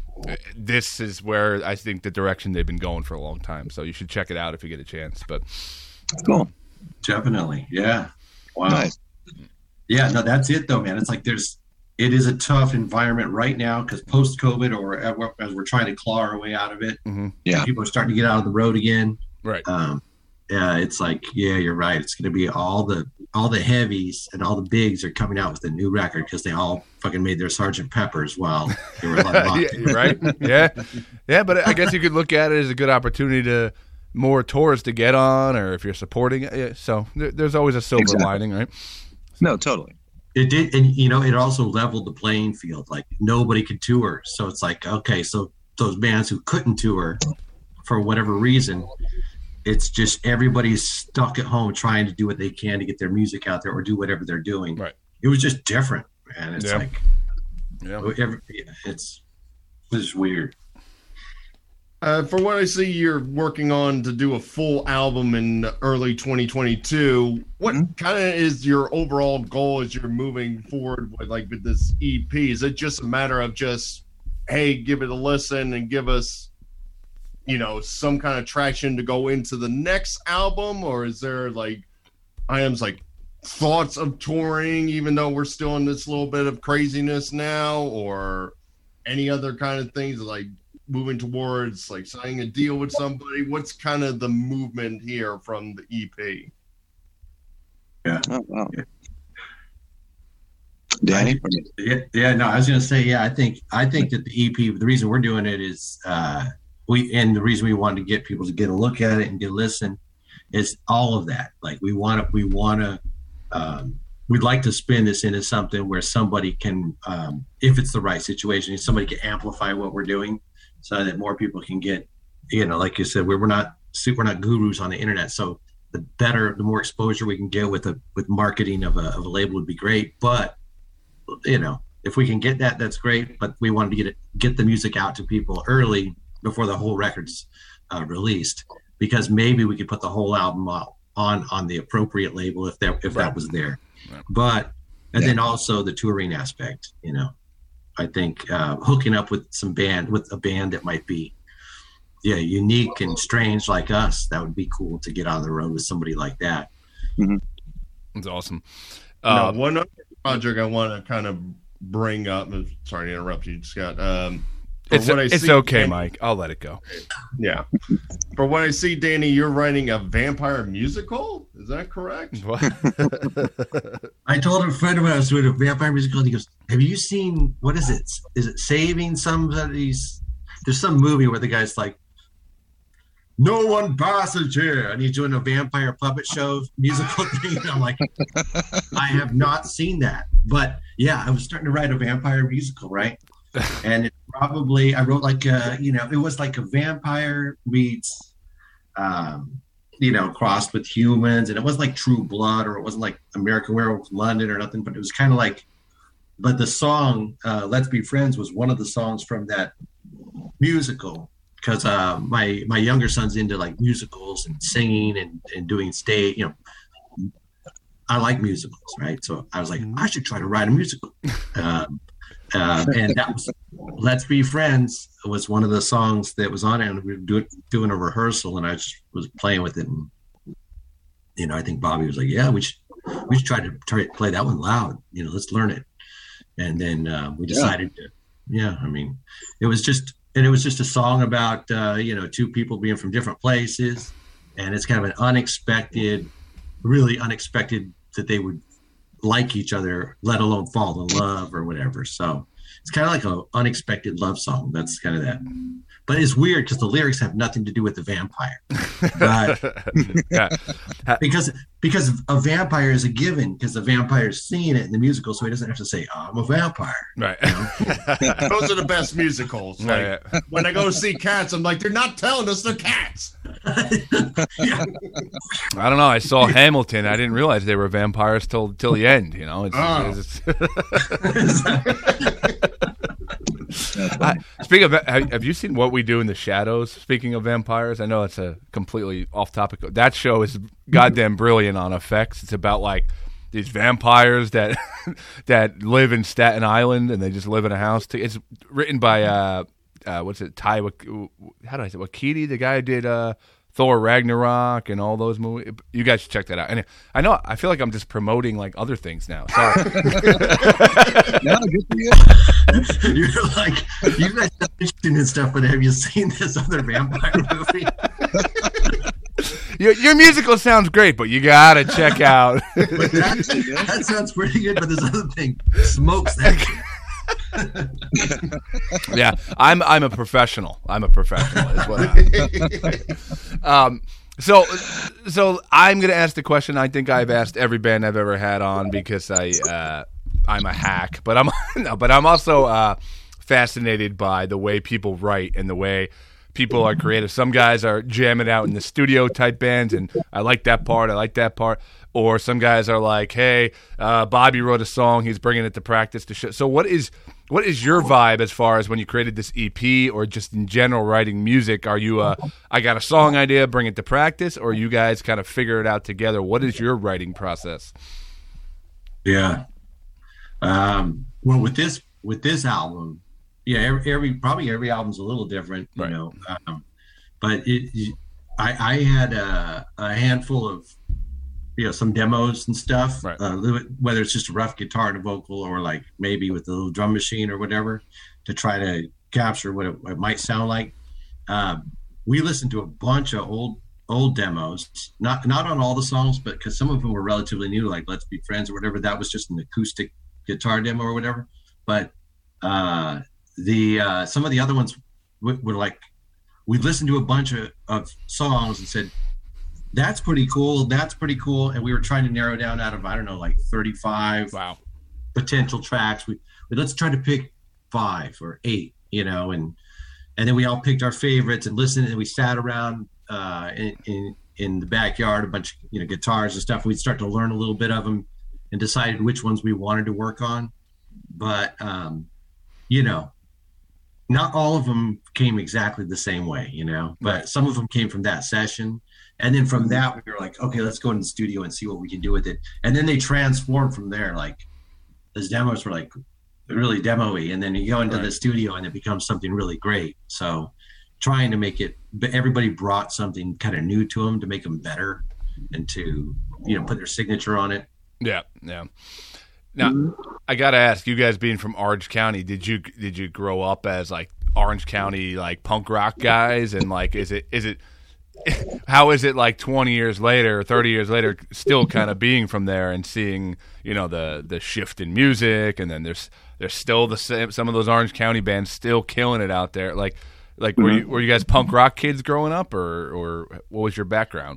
this is where I think the direction they've been going for a long time. So you should check it out if you get a chance. But
Cool.
Definitely, yeah. Wow.
Nice.
Yeah, no, that's it though, man. It's like there's, it is a tough environment right now because post COVID, or as we're trying to claw our way out of it,
Mm-hmm.
Yeah.
people are starting to get out of the road again.
Right.
Um, yeah, it's like, yeah, you're right. It's going to be all the all the heavies and all the bigs are coming out with a new record because they all fucking made their Sergeant Peppers while they were like locked in.
Yeah, right? Yeah. Yeah, but I guess you could look at it as a good opportunity to more tours to get on, or if you're supporting it. Yeah, so there, there's always a silver
Exactly.
lining, right?
No, totally.
It did, and you know, it also leveled the playing field. Like nobody could tour, so it's like, okay, so those bands who couldn't tour for whatever reason, it's just everybody's stuck at home trying to do what they can to get their music out there or do whatever they're doing.
Right.
It was just different, man. It's
Yeah.
like,
Yeah.
every, it's it's weird.
Uh, for what I see, you're working on to do a full album in early twenty twenty-two. What
Mhm.
kind of is your overall goal as you're moving forward with like with this E P? Is it just a matter of just, hey, give it a listen and give us, you know, some kind of traction to go into the next album, or is there like items like thoughts of touring, even though we're still in this little bit of craziness now, or any other kind of things like moving towards like signing a deal with somebody? What's kind of the movement here from the E P?
Oh, wow. Danny?
Yeah, yeah, no, I was gonna say, yeah, I think I think that the E P, the reason we're doing it is uh we and the reason we wanted to get people to get a look at it and get a listen is all of that. Like we want to we want to um we'd like to spin this into something where somebody can um if it's the right situation, somebody can amplify what we're doing so that more people can get, you know, like you said, we're, we're not we're not gurus on the internet, so the better, the more exposure we can get with a with marketing of a, of a label would be great. But you know, if we can get that, that's great. But we wanted to get it, get the music out to people early before the whole record's uh, released, because maybe we could put the whole album on on, on the appropriate label if that if
Right.
that was there.
Right.
But and
Yeah.
then also the touring aspect. You know, I think uh, hooking up with some band with a band that might be yeah unique and strange like us, that would be cool to get on the road with somebody like that.
It's awesome.
Now,
Uh,
one other project I want to kind of bring up. Sorry to interrupt you, Scott. Um, for
it's
what I
it's
see,
okay,
Danny-
Mike. I'll let it go.
Yeah. For what I see, Danny, you're writing a vampire musical. Is that correct?
What?
I told a friend of mine I was doing a vampire musical, and he goes, "Have you seen what is it? Is it Saving Somebody's?" There's some movie where the guy's like, "No one passes here," and he's doing a vampire puppet show musical thing. And I'm like, I have not seen that, but yeah, I was starting to write a vampire musical, right? And it probably I wrote like a, you know, it was like a vampire meets, um, you know, crossed with humans, and it wasn't like True Blood, or it wasn't like American Werewolf in London or nothing, but it was kind of like, but the song uh, "Let's Be Friends" was one of the songs from that musical, because uh, my my younger son's into like musicals and singing and, and doing stage, you know, I like musicals, right? So I was like, I should try to write a musical. Um, uh, and that was "Let's Be Friends" was one of the songs that was on it, and we were do, doing a rehearsal, and I just was playing with it, and you know, I think Bobby was like, "Yeah, we should we should try to try to play that one loud. You know, let's learn it." And then uh, we decided yeah. to, yeah, I mean, it was just, and it was just a song about uh, you know, two people being from different places, and it's kind of an unexpected, really unexpected that they would like each other, let alone fall in love or whatever. So it's kind of like an unexpected love song. That's kind of that. But it's weird because the lyrics have nothing to do with the vampire. But
Yeah.
because because a vampire is a given, because the vampire is singing it in the musical, so he doesn't have to say, "I'm a vampire."
Right.
You know?
Those are the best musicals. Like,
Yeah, yeah.
when I go see Cats, I'm like, they're not telling us they're cats.
Yeah.
I don't know. I saw Hamilton. I didn't realize they were vampires till till the end. You know. It's,
Oh.
it's- I, speaking of, have, have you seen What We Do in the Shadows? Speaking of vampires, I know it's a completely off topic. That show is goddamn brilliant on effects. It's about like these vampires that that live in Staten Island, and they just live in a house. To, it's written by uh, uh, what's it? Ty? Wak- How do I say? Wakiti, the guy who did uh, Thor Ragnarok and all those movies. You guys should check that out. And I know I feel like I'm just promoting like other things now. Sorry.
No, good for you.
You're like, you guys are interested in stuff, but have you seen this other vampire movie?
your, your musical sounds great, but you gotta check out.
But that, that sounds pretty good. But this other thing smokes that.
Yeah, I'm I'm a professional. I'm a professional. Is what I, um. So, so I'm gonna ask the question I think I've asked every band I've ever had on because I uh, I'm a hack, but I'm no, but I'm also uh, fascinated by the way people write and the way people are creative. Some guys are jamming out in the studio type bands, and I like that part. I like that part. Or some guys are like, hey, uh, Bobby wrote a song. He's bringing it to practice to show. So what is what is your vibe as far as when you created this E P or just in general writing music? Are you a, I got a song idea, bring it to practice, or you guys kind of figure it out together? What is your writing process?
Yeah. Um, well, with this with this album, yeah, every, every probably every album's a little different, you
Right.
know. Um, but it, I, I had a, a handful of, you know, some demos and stuff,
Right.
uh, whether it's just a rough guitar and a vocal or like maybe with a little drum machine or whatever to try to capture what it, what it might sound like. Um, we listened to a bunch of old old demos, not not on all the songs, but because some of them were relatively new, like Let's Be Friends or whatever. That was just an acoustic guitar demo or whatever. But uh, the uh, some of the other ones w- were like, we listened to a bunch of, of songs and said, that's pretty cool. That's pretty cool. And we were trying to narrow down out of, I don't know, like thirty-five
Wow.
potential tracks. We, we let's try to pick five or eight, you know, and, and then we all picked our favorites and listened, and we sat around uh, in, in, in the backyard, a bunch of, you know, guitars and stuff. We'd start to learn a little bit of them and decided which ones we wanted to work on. But, um, you know, not all of them came exactly the same way, you know, but some of them came from that session. And then from that, we were like, okay, let's go in the studio and see what we can do with it. And then they transformed from there. Like those demos were like really demo-y. And then you go into
Right.
the studio and it becomes something really great. So trying to make it, but everybody brought something kind of new to them to make them better and to, you know, put their signature on it.
Yeah, yeah. Now, I got to ask, you guys being from Orange County, did you did you grow up as like Orange County like punk rock guys? And like, is it is it how is it like twenty years later, thirty years later, still kind of being from there and seeing, you know, the the shift in music, and then there's there's still the same, some of those Orange County bands still killing it out there. Like like were you were you guys punk rock kids growing up, or or what was your background?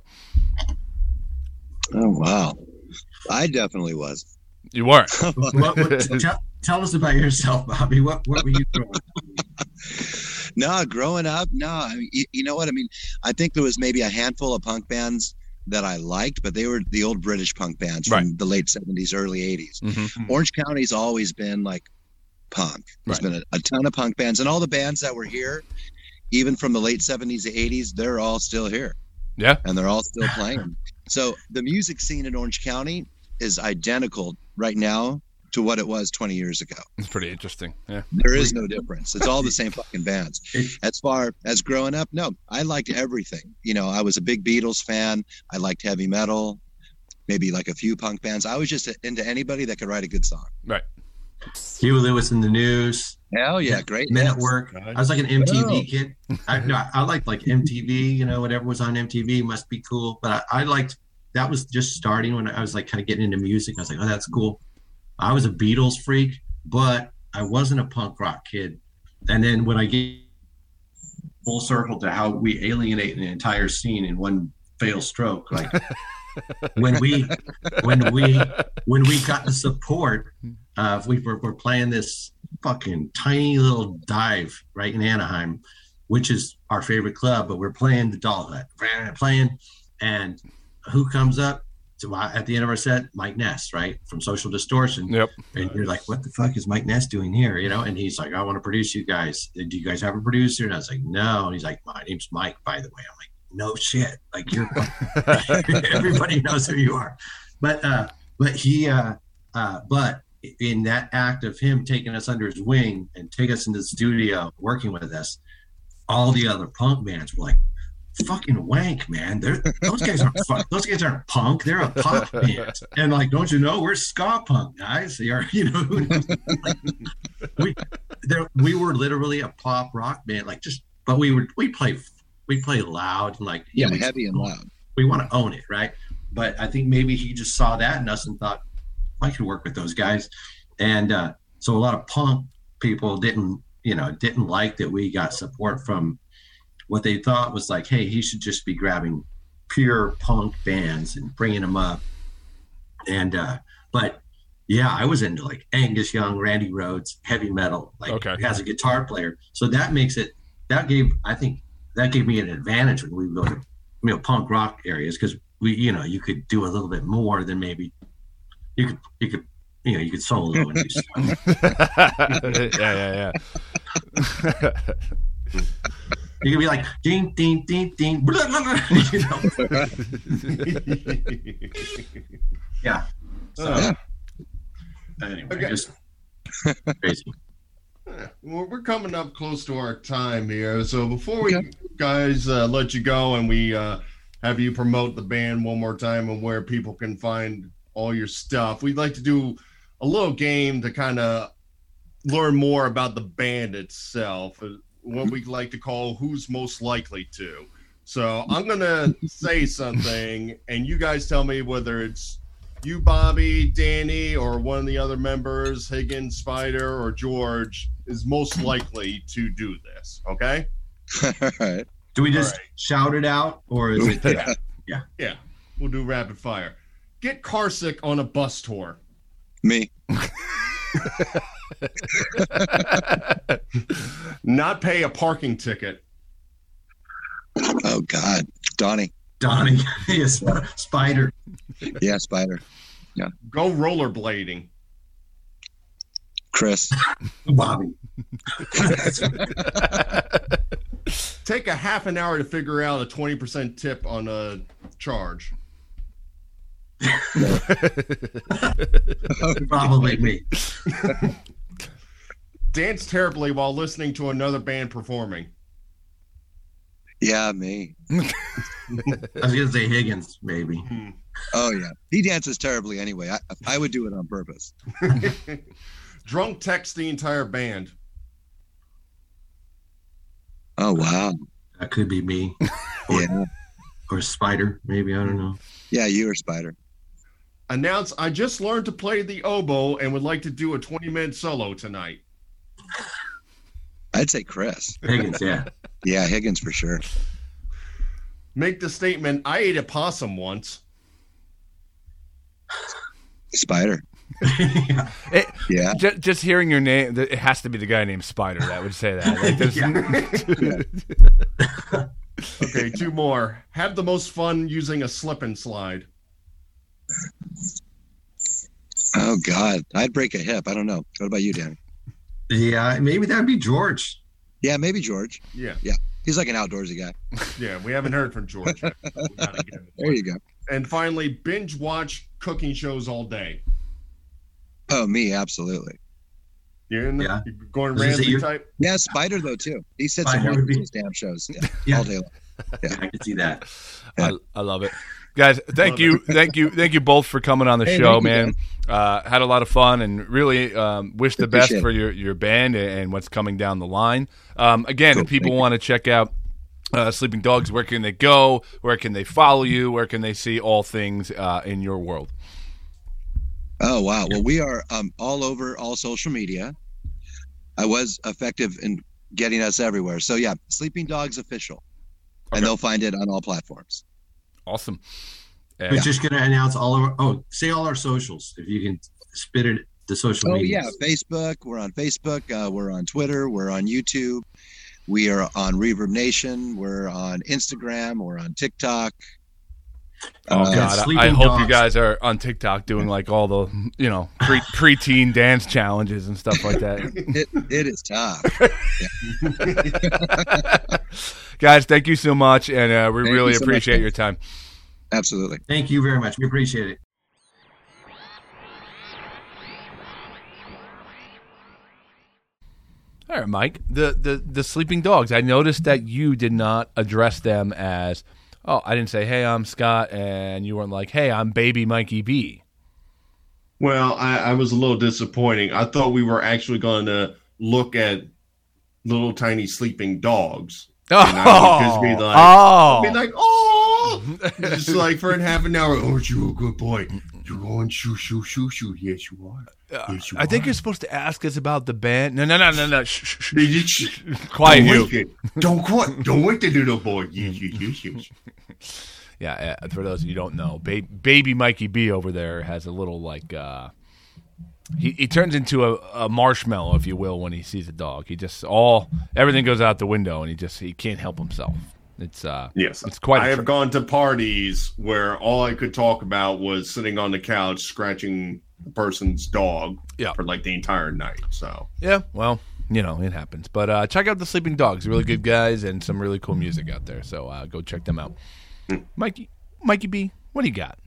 Oh wow, I definitely was.
You weren't.
what, what, tell, tell us about yourself, Bobby. What what were you doing?
No, growing up, no. I mean, you, you know what I mean? I think there was maybe a handful of punk bands that I liked, but they were the old British punk bands from
Right.
the late seventies, early eighties.
Mm-hmm.
Orange County's always been like punk. There's
Right.
been a, a ton of punk bands, and all the bands that were here, even from the late seventies to eighties, they're all still here,
Yeah.
and they're all still playing. So the music scene in Orange County is identical right now to what it was twenty years ago.
It's pretty interesting. Yeah.
There is no difference. It's all the same fucking bands. As far as growing up, no, I liked everything. You know, I was a big Beatles fan. I liked heavy metal, maybe like a few punk bands. I was just into anybody that could write a good song.
Right.
Huey Lewis in the News.
Hell yeah, great.
Men at
hits.
Work. I was like an M T V
Oh.
kid. I no, I liked like M T V, you know, whatever was on M T V must be cool. But I, I liked, that was just starting when I was like kind of getting into music. I was like, oh, that's cool. I was a Beatles freak, but I wasn't a punk rock kid. And then when I get full circle to how we alienate an entire scene in one fail stroke, like when we when we when we got the support, uh, we were, were playing this fucking tiny little dive right in Anaheim, which is our favorite club, but we're playing the Doll Hut, playing, and who comes up? So at the end of our set, Mike Ness, right, from Social Distortion.
Yep.
And you're like, what the fuck is Mike Ness doing here? You know, and he's like, I want to produce you guys. Do you guys have a producer? And I was like, no. And he's like, my name's Mike, by the way. I'm like, no shit. Like you're, everybody knows who you are. But, uh, but he, uh, uh, but in that act of him taking us under his wing and take us into the studio, working with us, all the other punk bands were like, fucking wank, man. They're those guys aren't fu- those guys aren't punk. They're a pop band. And like, don't you know, we're ska punk guys. They are, you know, like, we there we were literally a pop rock band. Like just, but we would we play we play loud and like
Yeah,
we,
heavy and loud.
We want to own it, right? But I think maybe he just saw that in us and thought I could work with those guys. And uh, so a lot of punk people didn't, you know, didn't like that we got support from what they thought was like, hey, he should just be grabbing pure punk bands and bringing them up. And, uh, but yeah, I was into like Angus Young, Randy Rhoads, heavy metal, like
Okay.
as a guitar player. So that makes it, that gave, I think that gave me an advantage when we go to, you know, punk rock areas. Cause we, you know, you could do a little bit more than maybe you could, you could, you know, you could solo and do stuff.
yeah, yeah, yeah.
You could be like, ding, ding, ding, ding, blah, blah, blah, you know? Yeah. So,
Uh,
anyway,
Okay.
just crazy.
Well, we're coming up close to our time here. So before we guys uh, let you go and we uh, have you promote the band one more time and where people can find all your stuff, we'd like to do a little game to kind of learn more about the band itself, what we like to call who's most likely to. So I'm going to say something and you guys tell me whether it's you, Bobby, Danny, or one of the other members, Higgins, Spider, or George, is most likely to do this. Okay?
All right.
Do we just
All right.
shout it out or is it? Yeah.
Yeah. We'll do rapid fire. Get Carsick on a bus tour.
Me.
Not pay a parking ticket.
Oh God, Donnie.
Donnie, yes, Spider.
Yeah, Spider.
Go rollerblading.
Chris.
Bobby.
Take a half an hour to figure out a twenty percent tip on a charge.
Probably me.
Dance terribly while listening to another band performing.
Yeah, me.
I was gonna say Higgins, maybe.
Oh yeah, he dances terribly anyway. I I would do it on purpose.
Drunk text the entire band.
Oh wow.
That could be me. Or,
Yeah.
or Spider, maybe. I don't know.
Yeah, you or Spider.
Announce, I just learned to play the oboe and would like to do a twenty minute solo tonight.
I'd say Chris.
Higgins, yeah.
Yeah, Higgins for sure.
Make the statement, I ate a possum once.
Spider.
Yeah.
It,
Yeah.
just, just hearing your name, th- it has to be the guy named Spider that would say that. Like, there's-
Okay, two more. Have the most fun using a slip and slide.
Oh God, I'd break a hip. I don't know. What about you, Danny?
Yeah, maybe that'd be George.
Yeah, maybe George.
Yeah,
He's like an outdoorsy guy.
yeah. We haven't heard from George yet. We gotta get him.
There you go.
And finally, binge watch cooking shows all day.
Oh, me, absolutely.
You're in the
Yeah.
Gordon
Was this
Ramsay
you?
type.
Yeah, Spider though too. He sits and
Spider would
watches
be-
those damn shows yeah,
Yeah.
all day long.
Yeah, I can see that.
I, I love it, guys. Thank
Love
you, thank you, thank you both for coming on the
Hey,
show,
thank you,
man. Uh, had a lot of fun and really um, wish the best
Appreciate it.
for your your band and, and what's coming down the line. Um, again,
Cool,
if people
thank you.
want to check out uh, Sleeping Dogs, where can they go? Where can they follow you? Where can they see all things uh, in your world?
Oh wow. Well, we are um, all over all social media. I was effective in getting us everywhere. So yeah, Sleeping Dogs Official.
Okay.
And they'll find it on all platforms.
Awesome.
We're
Yeah.
just gonna announce all our oh, say all our socials if you can spit it the social
Oh
media.
yeah, Facebook. We're on Facebook. Uh, we're on Twitter. We're on YouTube. We are on Reverb Nation. We're on Instagram. We're on TikTok.
Oh
Uh,
God, I, I
Sleeping
hope you
Dogs.
gues are on TikTok doing like all the you know pre preteen dance challenges and stuff like that.
It, it is tough.
Guys, thank you so much, and uh, we
Thank
really
you so much,
appreciate
guys.
your time.
Absolutely.
Thank you very much. We appreciate it.
All right, Mike. The, the the sleeping dogs. I noticed that you did not address them as, oh, I didn't say, hey, I'm Scott, and you weren't like, hey, I'm baby Mikey B.
Well, I, I was a little disappointing. I thought we were actually going to look at little tiny sleeping dogs.
Oh,
and I would just be like,
oh.
I'd be like, oh, just like for half an hour. Oh, you a good boy. You're going shoo shoo shoo shoo. Yes, you are. Yes, you
I think
are.
you're supposed to ask us about the band. No, no, no, no, no. Shh, shh,
Did you-
shh. Quiet
Don't
you.
wake it. Don't quit. Don't wake the little boy. Yes, yes, yes, yes.
Yeah, uh, for those of you who don't know, ba- baby Mikey B over there has a little like uh, he he turns into a, a marshmallow, if you will, when he sees a dog. He just all everything goes out the window, and he just he can't help himself. It's uh,
Yes,
it's quite.
I
a
have
trip.
gone to parties where all I could talk about was sitting on the couch scratching the person's dog
Yeah.
for like the entire night. So
Yeah, well, you know, it happens. But uh, check out the Sleeping Dogs. Really good guys and some really cool music out there. So uh, go check them out. Mikey, Mikey B, what do you got?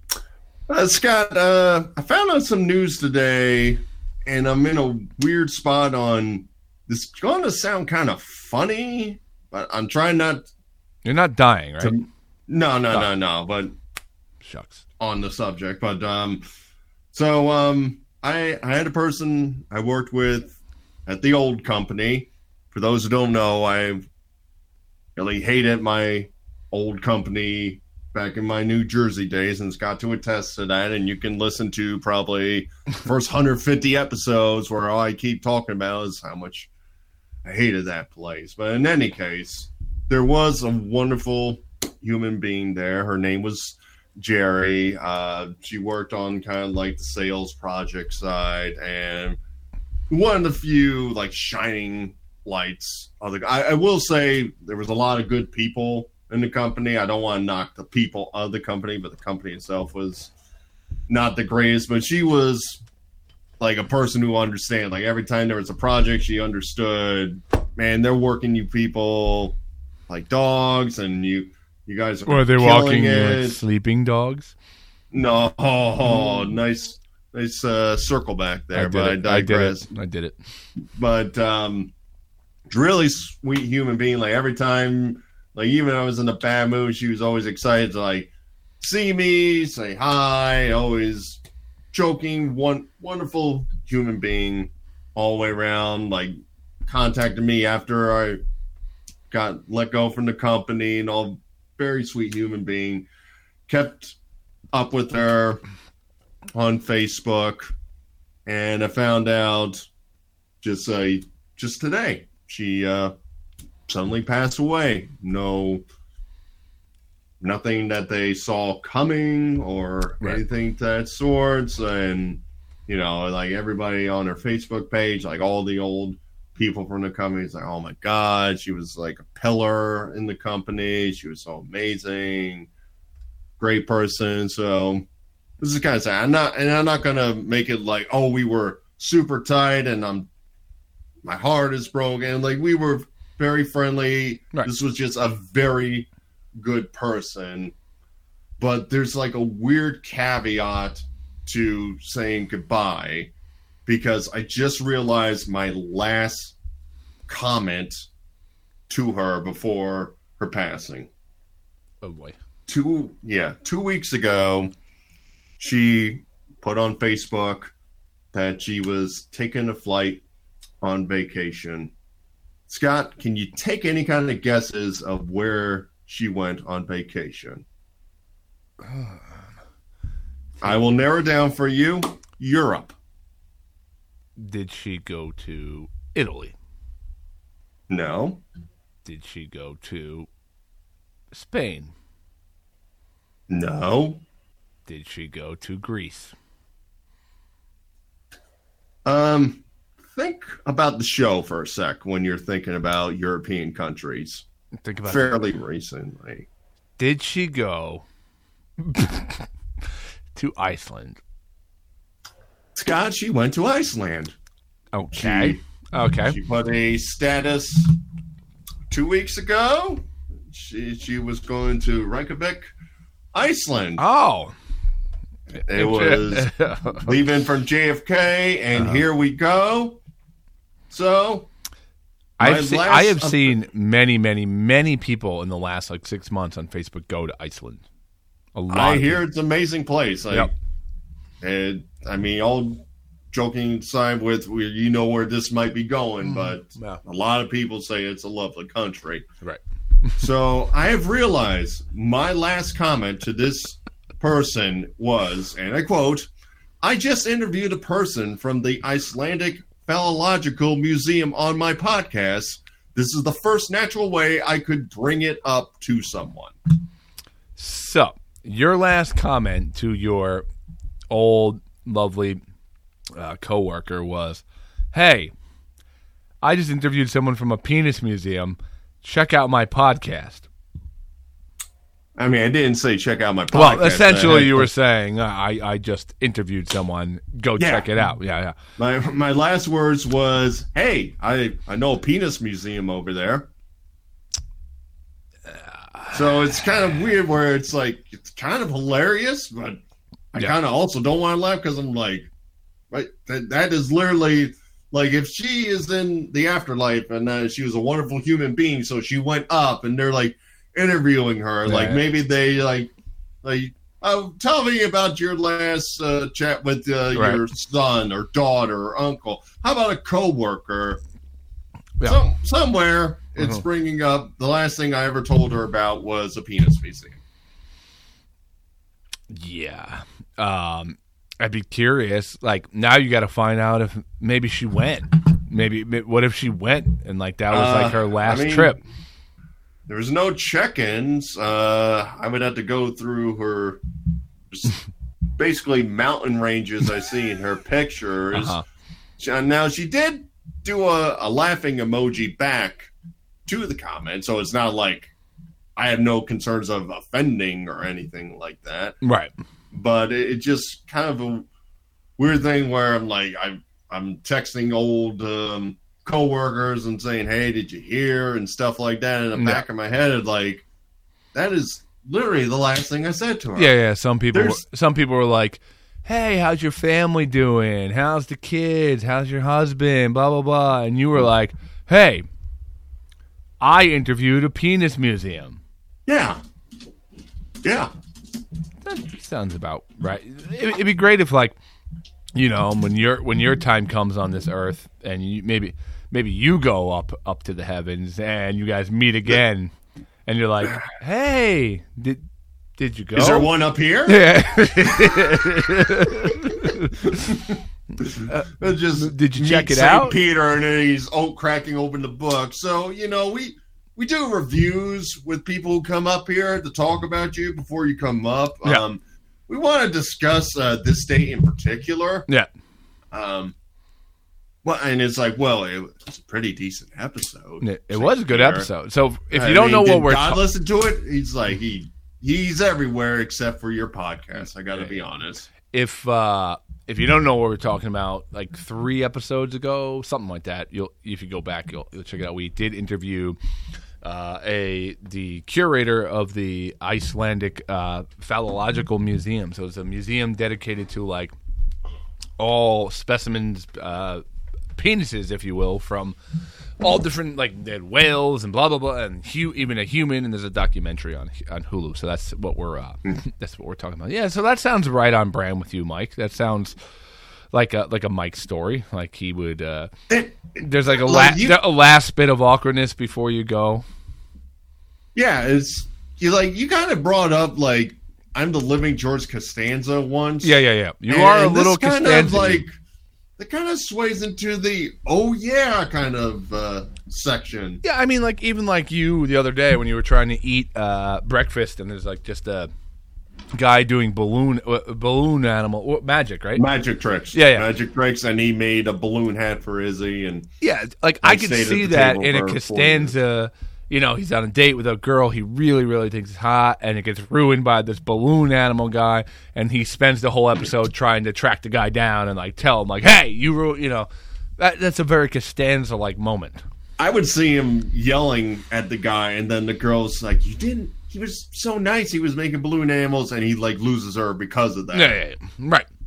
Uh, Scott, uh, I found out some news today, and I'm in a weird spot on this. It's going to sound kind of funny, but I'm trying not
You're not dying, right?
to. No, no,
Oh.
no, no. But
Shucks.
on the subject, but um, so um, I I had a person I worked with at the old company. For those who don't know, I really hated my old company back in my New Jersey days, and Scott to attest to that. And you can listen to probably the first one hundred fifty episodes where all I keep talking about is how much I hated that place. But in any case, there was a wonderful human being there. Her name was Jerry. Uh, she worked on kind of like the sales project side, and one of the few like shining lights. Of the, I, I will say there was a lot of good people in the company. I don't want to knock the people of the company, but the company itself was not the greatest. But she was like a person who understand. Like every time there was a project, she understood. Man, they're working you people like dogs, and you you guys are
Were they
killing
walking you
it.
like sleeping dogs?
No, oh, nice, nice uh, circle back there.
I did
but I
it. I did
digress.
it. I did it.
But um, really sweet human being. Like every time, like even I was in a bad mood, she was always excited to like see me, say hi. Always joking. One wonderful human being all the way around. Like contacted me after I got let go from the company and all. Very sweet human being. Kept up with her on Facebook, and I found out just uh, just today she uh, suddenly passed away. No, nothing that they saw coming or
Right.
anything to that sorts. And you know, like everybody on her Facebook page, like all the old people from the company, is like, oh my god, she was like a pillar in the company. She was so amazing, great person. So this is kind of sad. I'm not, and I'm not gonna make it like, oh, we were super tight, and I'm, my heart is broken. Like we were very friendly.
Right.
This was just a very good person, but there's like a weird caveat to saying goodbye, because I just realized my last comment to her before her passing.
Oh boy.
Two, yeah, two weeks ago, she put on Facebook that she was taking a flight on vacation. Scott, can you take any kind of guesses of where she went on vacation? I will narrow down for you. Europe.
Did she go to Italy?
No.
Did she go to Spain?
No.
Did she go to Greece?
Um, think about the show for a sec when you're thinking about European countries.
Think about it.
Fairly recently.
Did she go to Iceland?
Scott, she went to Iceland.
Okay.
She-
okay.
She put a status two weeks ago. She she was going to Reykjavik, Iceland.
Oh.
It was leaving from J F K, and
Uh-huh.
here we go. So,
I've seen,
last-
I have seen many, many, many people in the last like six months on Facebook go to Iceland. A lot.
I
of
hear
people.
it's an amazing place. Like,
Yep.
and I mean, all joking aside, with where you know where this might be going, but
Yeah.
a lot of people say it's a lovely country.
Right.
So I have realized my last comment to this person was, and I quote, "I just interviewed a person from the Icelandic Phallological Museum on my podcast. This is the first natural way I could bring it up to someone."
So, your last comment to your old, lovely uh, coworker was, "Hey, I just interviewed someone from a penis museum. Check out my podcast."
I mean, I didn't say check out my podcast.
Well, essentially,
I-
you were saying, uh, I, I just interviewed someone. Go
Yeah.
check it out. Yeah, yeah.
My my last words was, "Hey, I I know a penis museum over there." So it's kind of weird where it's like it's kind of hilarious, but I
Yeah.
kind of also don't want to laugh because I'm like, right, that that is literally like if she is in the afterlife and uh, she was a wonderful human being, so she went up and they're like interviewing her, like
Yeah.
maybe they like like. Oh, tell me about your last uh, chat with uh,
Right.
your son or daughter or uncle. How about a coworker?
Yeah.
Some, somewhere it's
Mhm.
bringing up the last thing I ever told her about was a penis museum.
Yeah. Um, I'd be curious. Like, now you got to find out if maybe she went. Maybe, ma- what if she went and, like, that was,
Uh,
like, her last
I mean,
trip?
There's no check-ins. Uh, I would have to go through her just basically mountain ranges I see in her pictures.
Uh-huh.
She- Now, she did do a, a laughing emoji back to the comment, so it's not like I have no concerns of offending or anything like that.
Right.
But it, it just kind of a weird thing where I'm like, I'm, I'm texting old um, coworkers and saying, "Hey, did you hear?" and stuff like that. In the
Yeah.
back of my head, like that is literally the last thing I said to her.
Yeah, yeah. Some people, were,
There's-
some people were like, "Hey, how's your family doing? How's the kids? How's your husband? Blah blah blah." And you were like, "Hey, I interviewed a penis museum."
yeah, yeah.
That sounds about right. It, it'd be great if, like, you know, when your when your time comes on this earth, and you, maybe maybe you go up up to the heavens, and you guys meet again, and you're like, "Hey, did did you go?
Is there one up here?
Yeah.
It just
Did you
meet
check it
Saint
out?
Peter, and then he's oh, cracking open the book. So you know we we do reviews with people who come up here to talk about you before you come up.
Yeah.
Um, we want to discuss uh, this state in particular.
Yeah.
Um, well, and it's like, well, it was a pretty decent episode.
It, it was a good
Saint
episode. So if
I
you don't
mean,
know what
did
we're
God
talking,
listen to it. He's like he he's everywhere except for your podcast. I got to be honest.
if uh, if you don't know what we're talking about, like three episodes ago, something like that, you'll if you go back, you'll, you'll check it out. We did interview uh, a the curator of the Icelandic uh, Phallological Museum. So it's a museum dedicated to like all specimens, uh, penises, if you will, from all different, like they had whales and blah blah blah, and hu- even a human. And there's a documentary on on Hulu. So that's what we're uh, that's what we're talking about. Yeah. So that sounds right on brand with you, Mike. That sounds like a like a Mike story. Like he would. Uh, there's like a
Like
la-
you-
a last bit of awkwardness before you go.
Yeah, it's you like you kind of brought up like I'm the living George Costanza once.
Yeah, yeah, yeah. You
And
are a
this
little
kind
Costanza.
of like that kind of sways into the oh yeah kind of uh, section.
Yeah, I mean, like even like you the other day when you were trying to eat uh, breakfast, and there's like just a guy doing balloon uh, balloon animal uh, magic, right?
Magic tricks.
Yeah, yeah.
Magic tricks, and he made a balloon hat for Izzy, and
Yeah, like
I
I could
stayed at
see
the
that
table
in a
for four
Costanza. You know, he's on a date with a girl he really, really thinks is hot, and it gets ruined by this balloon animal guy, and he spends the whole episode trying to track the guy down and like tell him like, "Hey, you ru-, you know." That, that's a very Costanza like moment.
I would see him yelling at the guy, and then the girl's like, "You didn't." He was so nice. He was making balloon animals, and he like loses her because of that.
Yeah, yeah, yeah. Right.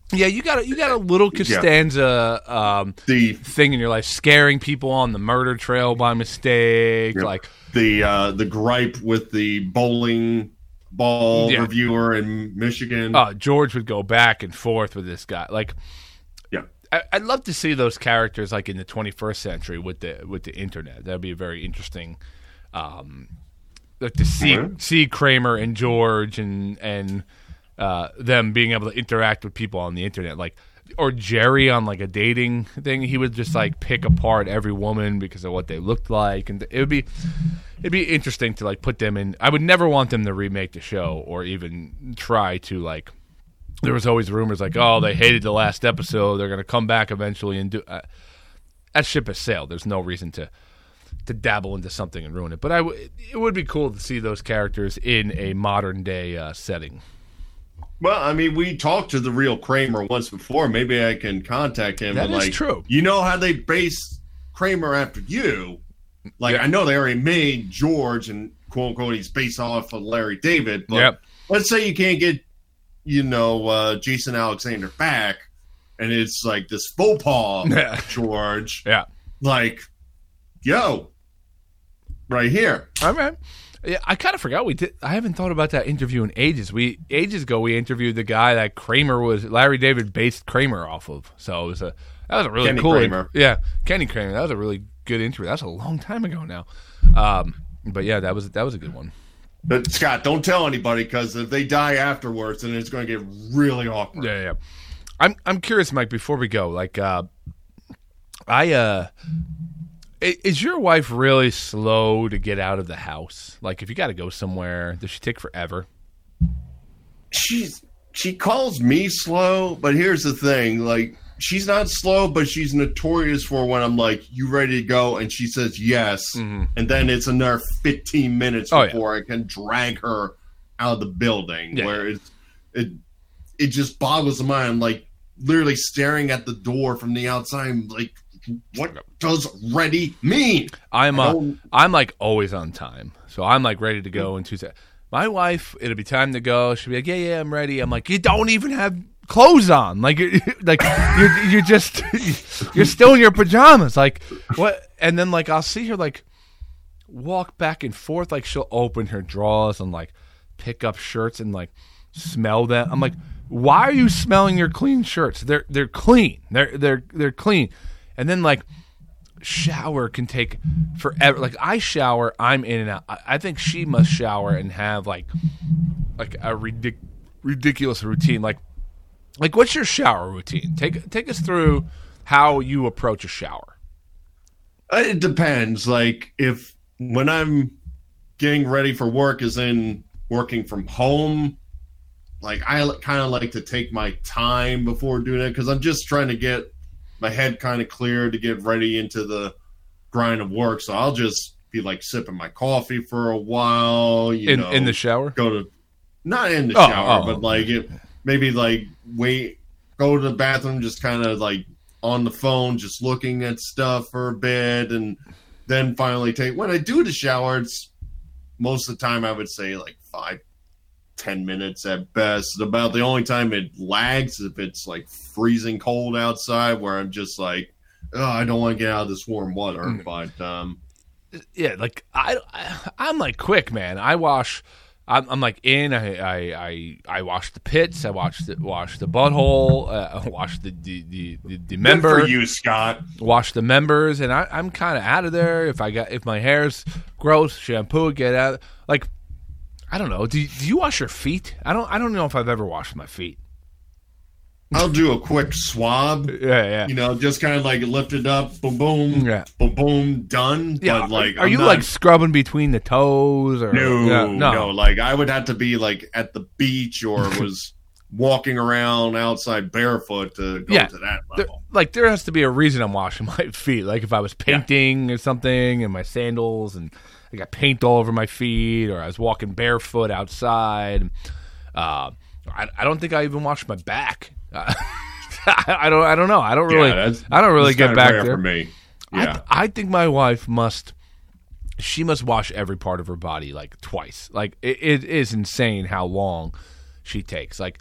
Yeah, you got a, you got a little Costanza um,
The
thing in your life, scaring people on the murder trail by mistake.
Yep.
Like
the uh, the gripe with the bowling ball
Yeah.
reviewer in Michigan.
uh, George would go back and forth with this guy. Like,
yeah,
I, I'd love to see those characters like in the twenty-first century with the with the internet. That'd be a very interesting. Um, like to see
Mhm.
see Kramer and George and and uh, them being able to interact with people on the internet, like or Jerry on like a dating thing. He would just like pick apart every woman because of what they looked like, and it would be it'd be interesting to like put them in. I would never want them to remake the show or even try to like. There was always rumors like, oh, they hated the last episode. They're going to come back eventually and do. Uh, that ship has sailed. There's no reason to to dabble into something and ruin it. But I w- it would be cool to see those characters in a modern day uh, setting.
Well, I mean, we talked to the real Kramer once before. Maybe I can contact him.
That
and
is
like,
true.
You know how they base Kramer after you? Like,
Yeah.
I know they already made George and quote unquote he's based off of Larry David. But
Yep.
let's say you can't get, you know, uh, Jason Alexander back, and it's like this faux pas
Yeah.
George.
Yeah.
Like, yo, right here.
All right. Yeah, I kind of forgot we did. I haven't thought about that interview in ages. We ages ago we interviewed the guy that Kramer was Larry David based Kramer off of. So it was a that was a really
Kenny
cool.
Kramer.
Yeah, Kenny Kramer. That was a really good interview. That was a long time ago now. Um, but yeah, that was that was a good one.
But Scott, don't tell anybody because if they die afterwards, then it's going to get really awkward.
Yeah, yeah. I'm I'm curious, Mike. Before we go, like, uh, I uh, i- is your wife really slow to get out of the house? Like, if you got to go somewhere, does she take forever?
She's she calls me slow, but here's the thing: like, she's not slow, but she's notorious for when I'm like, "You ready to go?" and she says yes,
Mhm.
and then it's another fifteen minutes
Oh, yeah.
before I can drag her out of the building.
Yeah.
Where it's it it just boggles the mind. I'm like literally staring at the door from the outside. I'm like, what does ready mean?
I'm
I
uh,
don't-
I'm like always on time, so I'm like ready to go in two seconds. My wife, it'll be time to go. She'll be like, "Yeah, yeah, I'm ready." I'm like, "You don't even have clothes on, like, you're, like you're you're just you're still in your pajamas, like what?" And then like I'll see her like walk back and forth, like she'll open her drawers and like pick up shirts and like smell them. I'm like, "Why are you smelling your clean shirts? They're they're clean. They're they're they're clean." And then like shower can take forever. Like I shower, I'm in and out. I, I think she must shower and have like like a ridic- ridiculous routine. Like like what's your shower routine? Take take us through how you approach a shower.
Uh, It depends. Like if when I'm getting ready for work, is in working from home. Like I kind of like to take my time before doing it because I'm just trying to get my head kind of clear to get ready into the grind of work. So I'll just be like sipping my coffee for a while. You
In
know,
in the shower?
go to not in the
Oh,
shower,
oh.
but like it, maybe like wait, go to the bathroom, just kind of like on the phone, just looking at stuff for a bit, and then finally take. When I do the shower, it's most of the time I would say like five, ten minutes at best. About the only time it lags if it's like freezing cold outside, where I'm just like, oh, I don't want to get out of this warm water.
Mm.
But um,
Yeah, like I, I I'm like quick, man. I wash. I'm, I'm like in. I, I I I wash the pits. I wash the wash the butthole. Uh, wash the the the, the, the member.
good for you, Scott.
Wash the members, and I, I'm kind of out of there. If I got if my hair's gross, shampoo it, get out. Like I don't know. Do you, do you wash your feet? I don't. I don't know if I've ever washed my feet.
I'll do a quick swab.
Yeah, yeah.
You know, just kind of like lift it up, boom, boom,
Yeah.
boom, boom, done.
Yeah,
But like,
are
I'm
you
not-
like scrubbing between the toes or
no,
Yeah,
no, Like I would have to be like at the beach or was walking around outside barefoot to go
Yeah.
to that
There,
level.
like there has to be a reason I'm washing my feet. Like if I was painting or something and my sandals and I got paint all over my feet, or I was walking barefoot outside. Uh, I, I don't think I even washed my back. Uh, I, I don't. I don't know. I don't really.
Yeah, that's-
I don't really
that's
get
kinda
back
rare
there.
for me.
I,
Yeah,
th- I think my wife must. She must wash every part of her body like twice. Like it, it is insane how long she takes. Like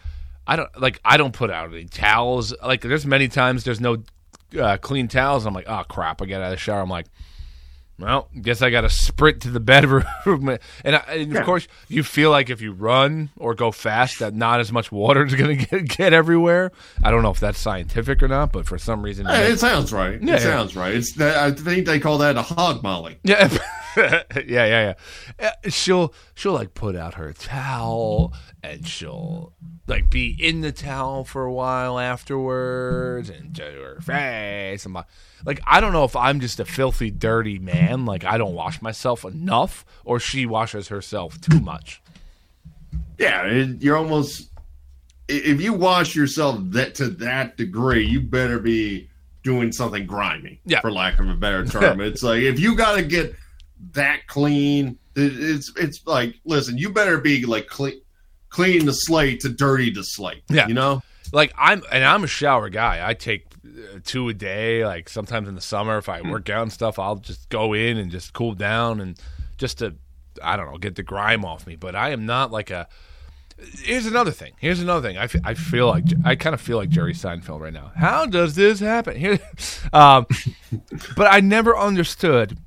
I don't like. I don't put out any towels. Like there's many times there's no uh, clean towels. I'm like, oh crap! I get out of the shower. I'm like, well, guess I got to sprint to the bedroom. and, I, and
Yeah.
of course, you feel like if you run or go fast, that not as much water is going to get, get everywhere. I don't know if that's scientific or not, but for some reason,
Hey, it sounds right.
Yeah,
it
yeah.
sounds right. It's that, I think they call that a hog molly.
yeah, yeah, yeah, yeah. Uh, She'll she'll like put out her towel and she'll like be in the towel for a while afterwards and do her face. And my, like I don't know if I'm just a filthy, dirty man. Like I don't wash myself enough, or she washes herself too much.
Yeah, it, you're almost. i- If you wash yourself that to that degree, you better be doing something grimy.
Yeah.
For lack of a better term, it's like if you got to get that clean, it, it's it's like listen, you better be like clean, clean the slate to dirty the slate.
Yeah.
You know.
Like I'm, and I'm a shower guy. I take uh, two a day. Like sometimes in the summer, if I work out and stuff, I'll just go in and just cool down and just to, I don't know, get the grime off me. But I am not like a. Here's another thing. Here's another thing. I, f- I feel like I kind of feel like Jerry Seinfeld right now. How does this happen? Here, um, but I never understood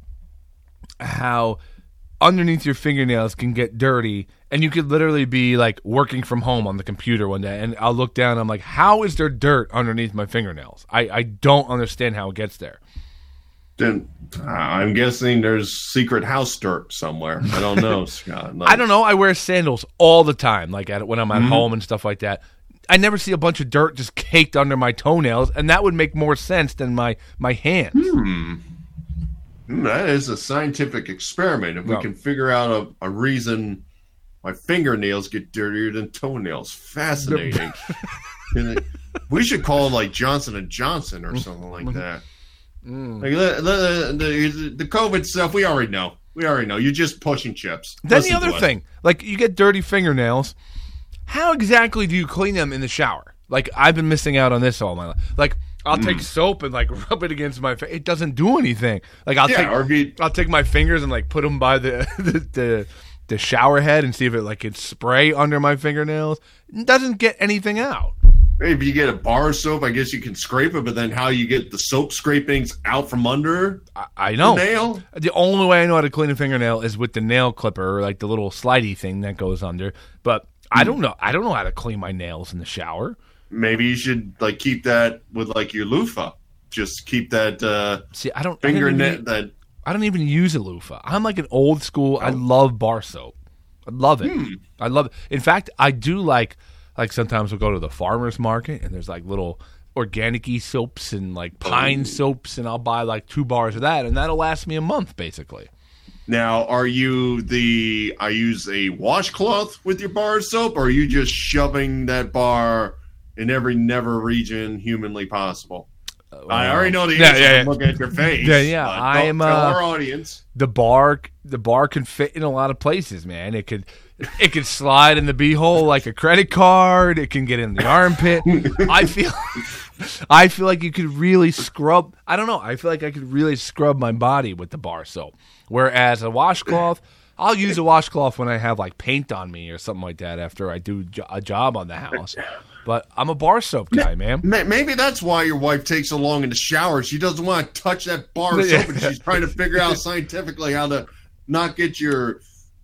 how underneath your fingernails can get dirty, and you could literally be like working from home on the computer one day, and I'll look down and I'm like, how is there dirt underneath my fingernails? I, I don't understand how it gets there.
Then uh, I'm guessing there's secret house dirt somewhere. I don't know, Scott. Like,
I don't know. I wear sandals all the time, like at, when I'm at home and stuff like that. I never see a bunch of dirt just caked under my toenails, and that would make more sense than my, my hands.
Hmm, That is a scientific experiment. If we
Well-
can figure out a, a reason my fingernails get dirtier than toenails, fascinating. And it- we should call it like Johnson and Johnson or something like that. Like the, the, the, the COVID stuff, we already know. We already know. You're just pushing chips.
Then
Listen
the
to
other
us.
thing, like you get dirty fingernails. How exactly do you clean them in the shower? Like I've been missing out on this all my life. Like I'll
Mm.
take soap and like rub it against my face. It doesn't do anything. Like I'll
Yeah,
take
or if you,
I'll take my fingers and like put them by the the, the the shower head and see if it like can spray under my fingernails. It doesn't get anything out.
if you get a bar of soap, I guess you can scrape it, but then how you get the soap scrapings out from under
I, I know.
the nail?
The only way I know how to clean a fingernail is with the nail clipper, or like the little slidey thing that goes under. But I don't know. I don't know how to clean my nails in the shower.
Maybe you should like keep that with like your loofah. Just keep that uh,
See, I don't. I don't
finger
even-
net that.
I don't even use a loofah. I'm like an old school. I love bar soap. I love it. I love it. In fact, I do like like sometimes we'll go to the farmer's market and there's like little organic-y soaps and like pine soaps, and I'll buy like two bars of that, and that'll last me a month basically.
Now, are you the? I use a washcloth with your bar of soap, or are you just shoving that bar in every never region humanly possible? I already know the
Yeah,
answer.
yeah,
from
yeah.
looking at your face.
Yeah, yeah,
but
I
don't
am,
Tell
uh,
our audience.
The bar, the bar can fit in a lot of places, man. It could, it could slide in the beehole like a credit card. It can get in the armpit. I feel, I feel like you could really scrub. I don't know. I feel like I could really scrub my body with the bar soap. Whereas a washcloth, I'll use a washcloth when I have like paint on me or something like that after I do jo- a job on the house. But I'm a bar soap guy, man.
Ma- Maybe that's why your wife takes so long in the shower. She doesn't want to touch that bar of soap, and she's trying to figure out scientifically how to not get your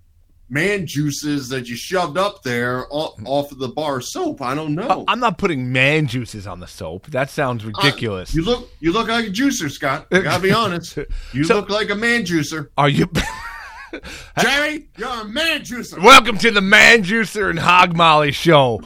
man juices that you shoved up there off, off of the bar of soap. I don't know.
I'm not putting man juices on the soap. That sounds ridiculous.
Uh, you look, you look like a juicer, Scott. I gotta be honest. You
So-
look like a man juicer,
Are you?
Jerry. You're a man juicer.
Welcome to the Man Juicer and Hog Molly show.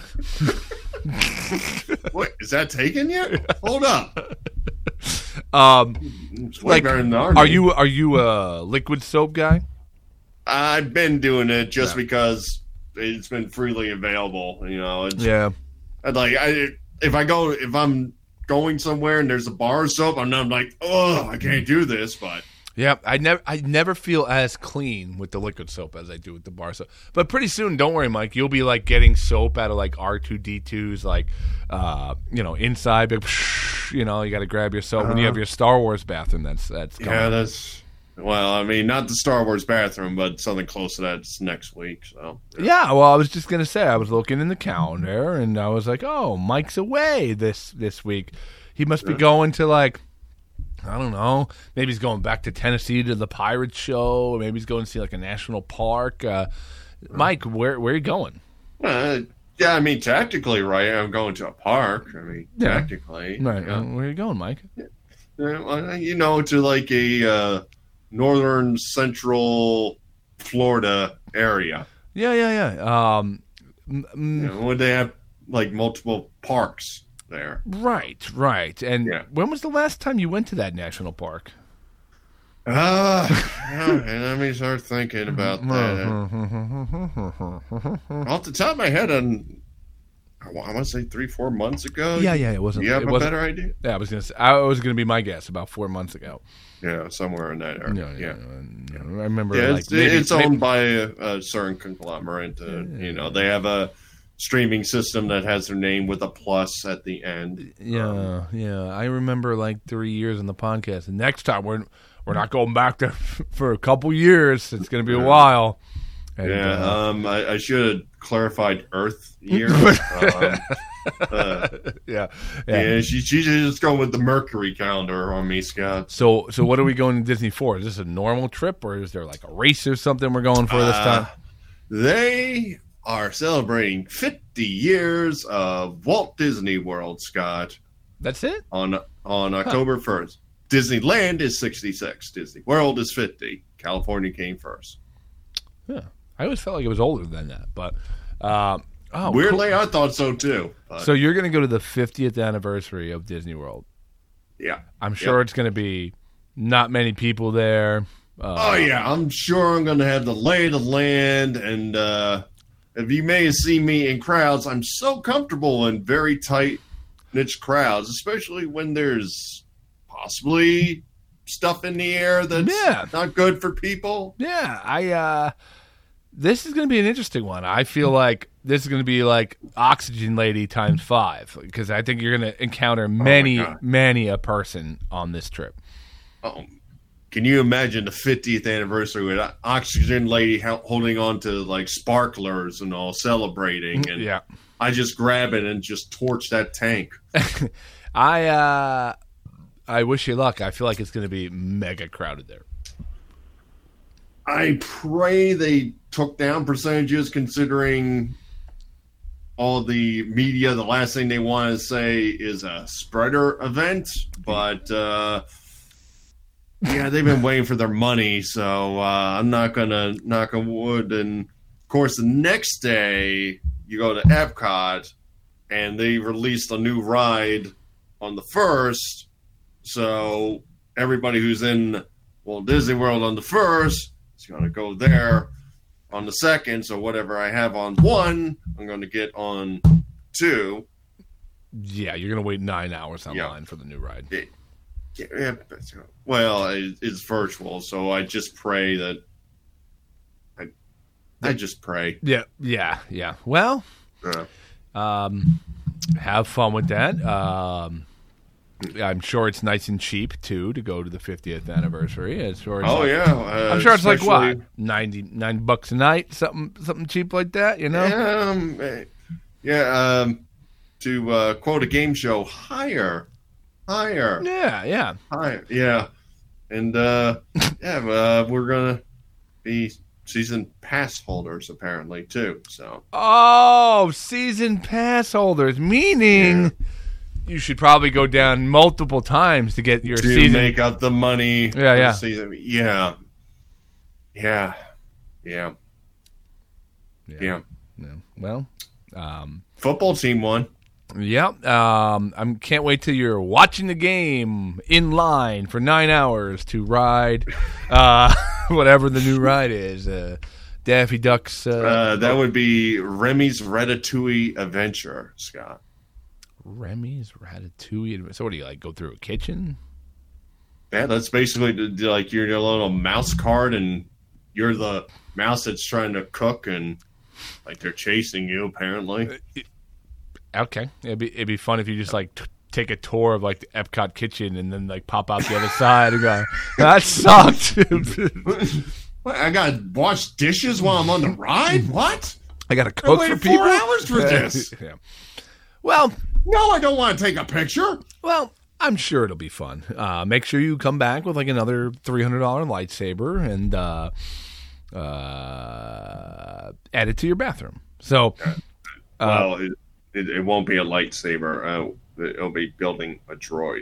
Wait, is that taken yet? Hold up.
Um,
It's way
like,
better than our
are
name.
you are you a liquid soap guy?
I've been doing it just because it's been freely available. You know, it's,
Yeah.
I'd like I if I go if I'm going somewhere and there's a bar of soap, I'm not like, oh, I can't do this. But
Yeah, I never I never feel as clean with the liquid soap as I do with the bar soap. But pretty soon, don't worry, Mike, you'll be like getting soap out of like R two D two's like uh, you know, inside big you know, you got to grab your soap when you have your Star Wars bathroom. That's that's coming.
yeah, that's Well, I mean, not the Star Wars bathroom, but something close to that's next week. So
Yeah, well, I was just gonna say I was looking in the calendar and I was like, oh, Mike's away this this week. He must be going to like, I don't know, maybe he's going back to Tennessee to the Pirates show. Maybe he's going to see like a national park. Uh, Mike, where where are you going?
Uh, yeah, I mean, technically, right? I'm going to a park. I mean,
Yeah.
technically,
Right,
yeah.
uh, where are you going, Mike?
Uh, well, you know, to like a uh, northern central Florida area.
Yeah, yeah, yeah. Um, m- m-
You know, where they have like multiple parks there.
right, right. And
Yeah.
when was the last time you went to that national park?
Ah, okay, let me start thinking about that. Off the top of my head, on I want to say three, four months ago.
Yeah, yeah, it wasn't.
Do you have
it
a
wasn't,
better idea?
Yeah, I was gonna say. I was gonna be my guess about four months ago.
Yeah, somewhere in that area.
No,
yeah.
no, no, I remember.
Yeah,
like
it's,
maybe,
it's owned
maybe-
by a, a certain conglomerate. Uh, you know, they have a streaming system that has their name with a plus at the end.
Yeah,
Um,
yeah. I remember like three years in the podcast. And next time we're we're not going back there for a couple years. It's gonna be a while. And,
yeah,
uh,
um, I, I should have clarified Earth year. um, uh,
yeah, yeah.
yeah, she she's just going with the Mercury calendar on me, Scott.
So, so what are we going to Disney for? Is this a normal trip, or is there like a race or something we're going for this time?
Uh, They are celebrating fifty years of Walt Disney World, Scott,
That's it.
on on October first. Disneyland is sixty-six. Disney World is fifty. California came first.
Yeah, I always felt like it was older than that, but um, oh,
Weirdly,
cool.
I thought so too. But,
So you're going to go to the fiftieth anniversary of Disney World.
yeah.
I'm sure
Yeah.
it's going to be not many people there. Uh,
Oh yeah, I'm sure I'm going to have the lay of the land, and uh, if you may see me in crowds, I'm so comfortable in very tight niche crowds, especially when there's possibly stuff in the air that's
Yeah.
not good for people.
Yeah, I. Uh, this is going to be an interesting one. I feel like this is going to be like Oxygen Lady times five because I think you're going to encounter many,
God.
many a person on this trip.
Oh, can you imagine the fiftieth anniversary with Oxygen Lady hel- holding on to like sparklers and all celebrating, and
Yeah,
I just grab it and just torch that tank.
I. Uh, I wish you luck. I feel like it's going to be mega crowded there.
I pray they took down percentages considering all the media. The last thing they want to say is a spreader event, but uh, yeah, they've been waiting for their money, so uh, I'm not going to knock on wood. And of course, the next day you go to Epcot and they released a new ride on the first. So everybody who's in Walt Disney World on the first is going to go there on the second. So whatever I have on one, I'm going to get on two.
Yeah, you're going to wait nine hours
Yeah.
online for the new ride.
Yeah, yeah, but- well, it, it's virtual, so I just pray that I, I just pray.
Yeah, yeah, yeah. Well,
Uh,
um, have fun with that. Um, I'm sure it's nice and cheap too to go to the fiftieth anniversary. As sure it's
oh
like,
yeah, uh,
I'm sure it's like what
especially-
ninety nine bucks a night, something something cheap like that. You know?
Yeah, um, eh, yeah. Um, to uh, quote a game show, higher, higher.
Yeah, yeah.
Higher, yeah, and uh, yeah, uh, we're gonna be season pass holders apparently too. So
Oh, season pass holders, meaning
Yeah.
you should probably go down multiple times to get your
to
season.
make up the money,
Yeah,
for
yeah.
the season. yeah, yeah, yeah, yeah.
Yeah. Well, um,
Football team won.
yeah. Um, I can't wait till you're watching the game in line for nine hours to ride uh, whatever the new ride is. Uh, Daffy Duck's. Uh,
Uh, that would be Remy's Ratatouille Adventure, Scott.
Remy's Ratatouille. So what do you like? Go through a kitchen?
Yeah, that's basically the- the- like you're a little mouse card, and you're the mouse that's trying to cook, and like they're chasing you. Apparently,
Okay, it'd be it'd be fun if you just like t- take a tour of like the Epcot kitchen and then like pop out the other side and go, that sucked.
What, I got to wash dishes while I'm on the ride? What?
I got to cook
I
for
waited
people.
four hours for this.
Yeah. Well,
no, I don't want to take a picture.
Well, I'm sure it'll be fun. Uh, make sure you come back with like another three hundred dollars lightsaber and uh, uh, add it to your bathroom. So, uh,
well, it, it, it won't be a lightsaber. Uh, it'll be building a droid.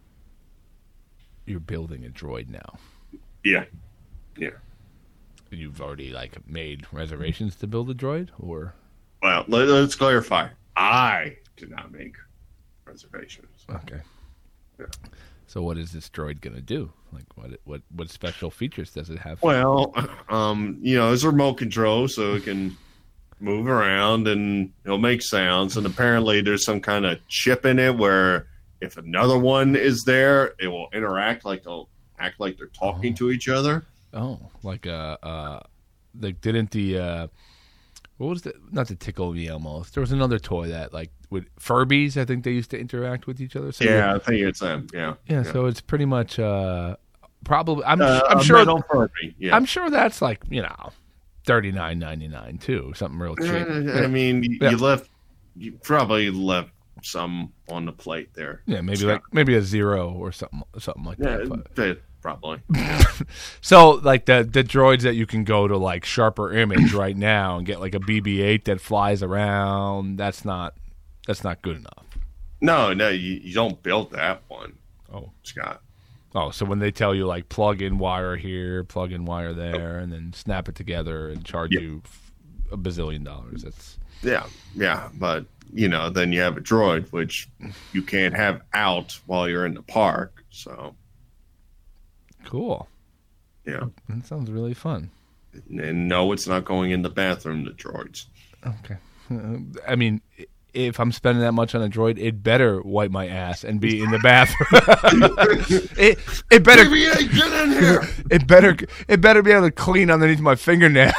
You're building a droid now.
Yeah, yeah.
You've already like made reservations to build a droid, or?
Well, let, let's clarify. I did not make reservations.
Okay.
Yeah.
So what is this droid gonna do? Like, what what what special features does it have?
Well, um, you know, it's a remote control, so it can move around and it'll make sounds. And apparently, there's some kind of chip in it where if another one is there, it will interact like they'll act like they're talking
oh.
to each other.
Oh, like uh, uh, like didn't the uh, what was the not the Tickle Me Elmos? There was another toy that like with Furbies. I think they used to interact with each other. So
yeah, I think it's them. Yeah,
yeah,
yeah.
So it's pretty much uh, probably. I'm
uh,
I'm sure.
Furby, yeah.
I'm sure that's like you know, thirty nine ninety nine too. Something real cheap.
Uh, I mean, you,
yeah.
you left. You probably left some on the plate there.
Yeah, maybe
Scott.
like maybe a zero or something something like
Yeah,
that. But.
they- Probably.
So, like the the droids that you can go to like Sharper Image right now and get like a B B eight that flies around. That's not that's not good enough.
No, no, you, you don't build that one.
Oh,
Scott.
Oh, so when they tell you like plug in wire here, plug in wire there, and then snap it together and charge
Yeah.
you a bazillion dollars. That's
Yeah, yeah, but you know, then you have a droid which you can't have out while you're in the park. So
cool.
yeah,
That sounds really fun.
and no, it's not going in the bathroom. The droids.
Okay. Uh, I mean, if I'm spending that much on a droid, it better wipe my ass and be in the bathroom. it it better
B B eight, get in here.
it better it better be able to clean underneath my fingernail.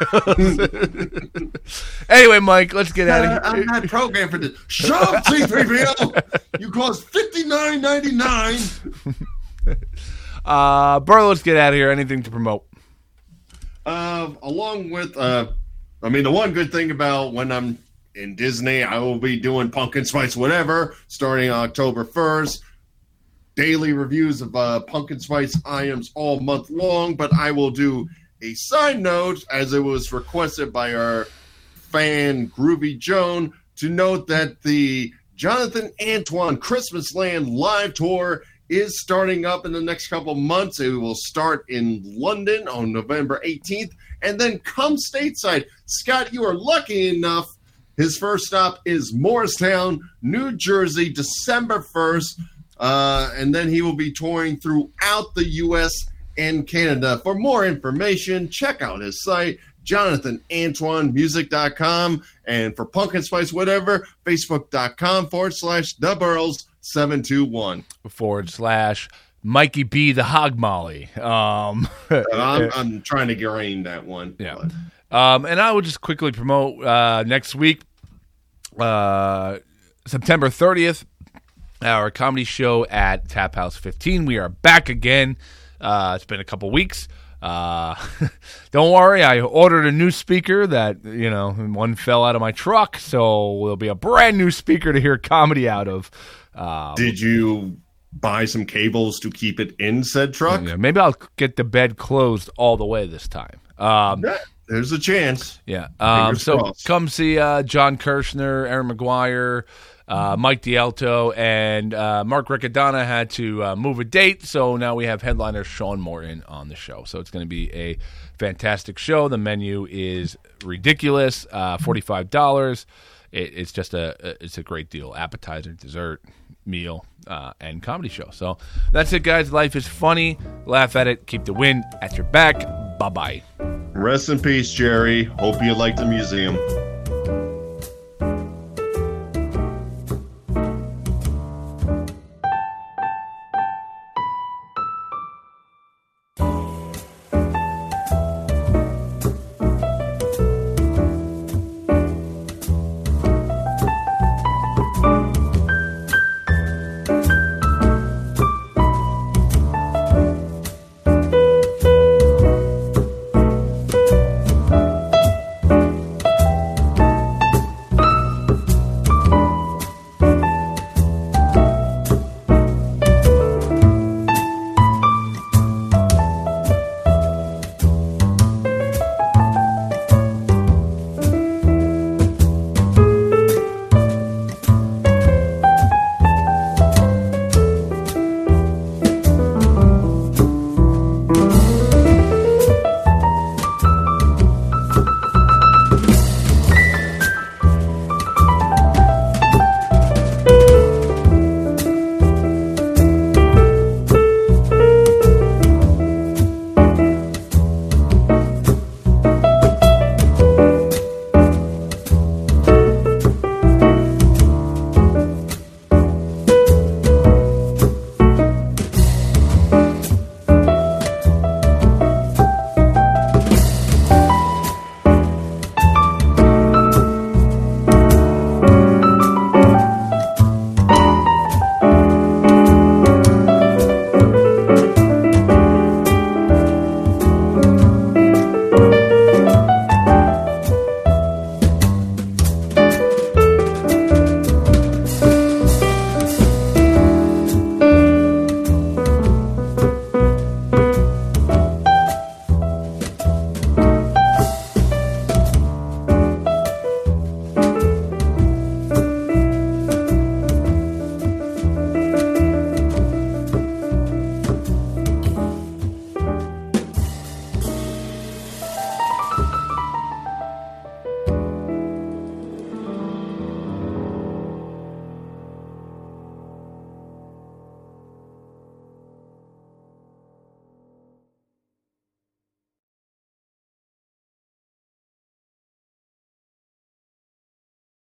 Anyway, Mike, let's get out of here.
Uh, I'm not programmed for this. Shut up, C three P O. You cost fifty-nine ninety-nine.
Uh, Burl, let's get out of here. Anything to promote?
Uh, along with, uh, I mean, the one good thing about when I'm in Disney, I will be doing Pumpkin Spice Whatever starting October first. Daily reviews of uh, Pumpkin Spice items all month long, but I will do a side note, as it was requested by our fan Groovy Joan, to note that the Jonathan Antoine Christmas Land live tour is starting up in the next couple months. It will start in London on November eighteenth and then come stateside. Scott, you are lucky enough. His first stop is Morristown, New Jersey, December first. Uh, and then he will be touring throughout the U S and Canada. For more information, check out his site, jonathan antoine music dot com. And for Pumpkin Spice Whatever, facebook.com forward slash the Burls. seven two one
Forward slash Mikey B the Hog Molly. Um,
I'm, I'm trying to gain that one.
yeah.
but-
Um, and I will just quickly promote uh, next week, uh, September thirtieth, our comedy show at Tap House fifteen. We are back again. Uh, it's been a couple weeks. Uh, don't worry, I ordered a new speaker that, you know, one fell out of my truck, so there'll be a brand new speaker to hear comedy out of. Um,
Did you buy some cables to keep it in said truck?
yeah, maybe I'll get the bed closed all the way this time. Um,
Yeah, there's a chance.
Yeah. Um,
Fingers
so
crossed.
come see uh, John Kirshner, Aaron McGuire, uh, Mike D'Alto, and uh, Mark Riccadonna had to uh, move a date. So now we have headliner Sean Morton on the show. So it's going to be a fantastic show. The menu is ridiculous, uh, forty-five dollars. It, it's just a it's a great deal. Appetizer, dessert, meal, uh, and comedy show. So that's it, guys. Life is funny. Laugh at it. Keep the wind at your back. Bye-bye.
Rest in peace, Jerry. Hope you like the museum.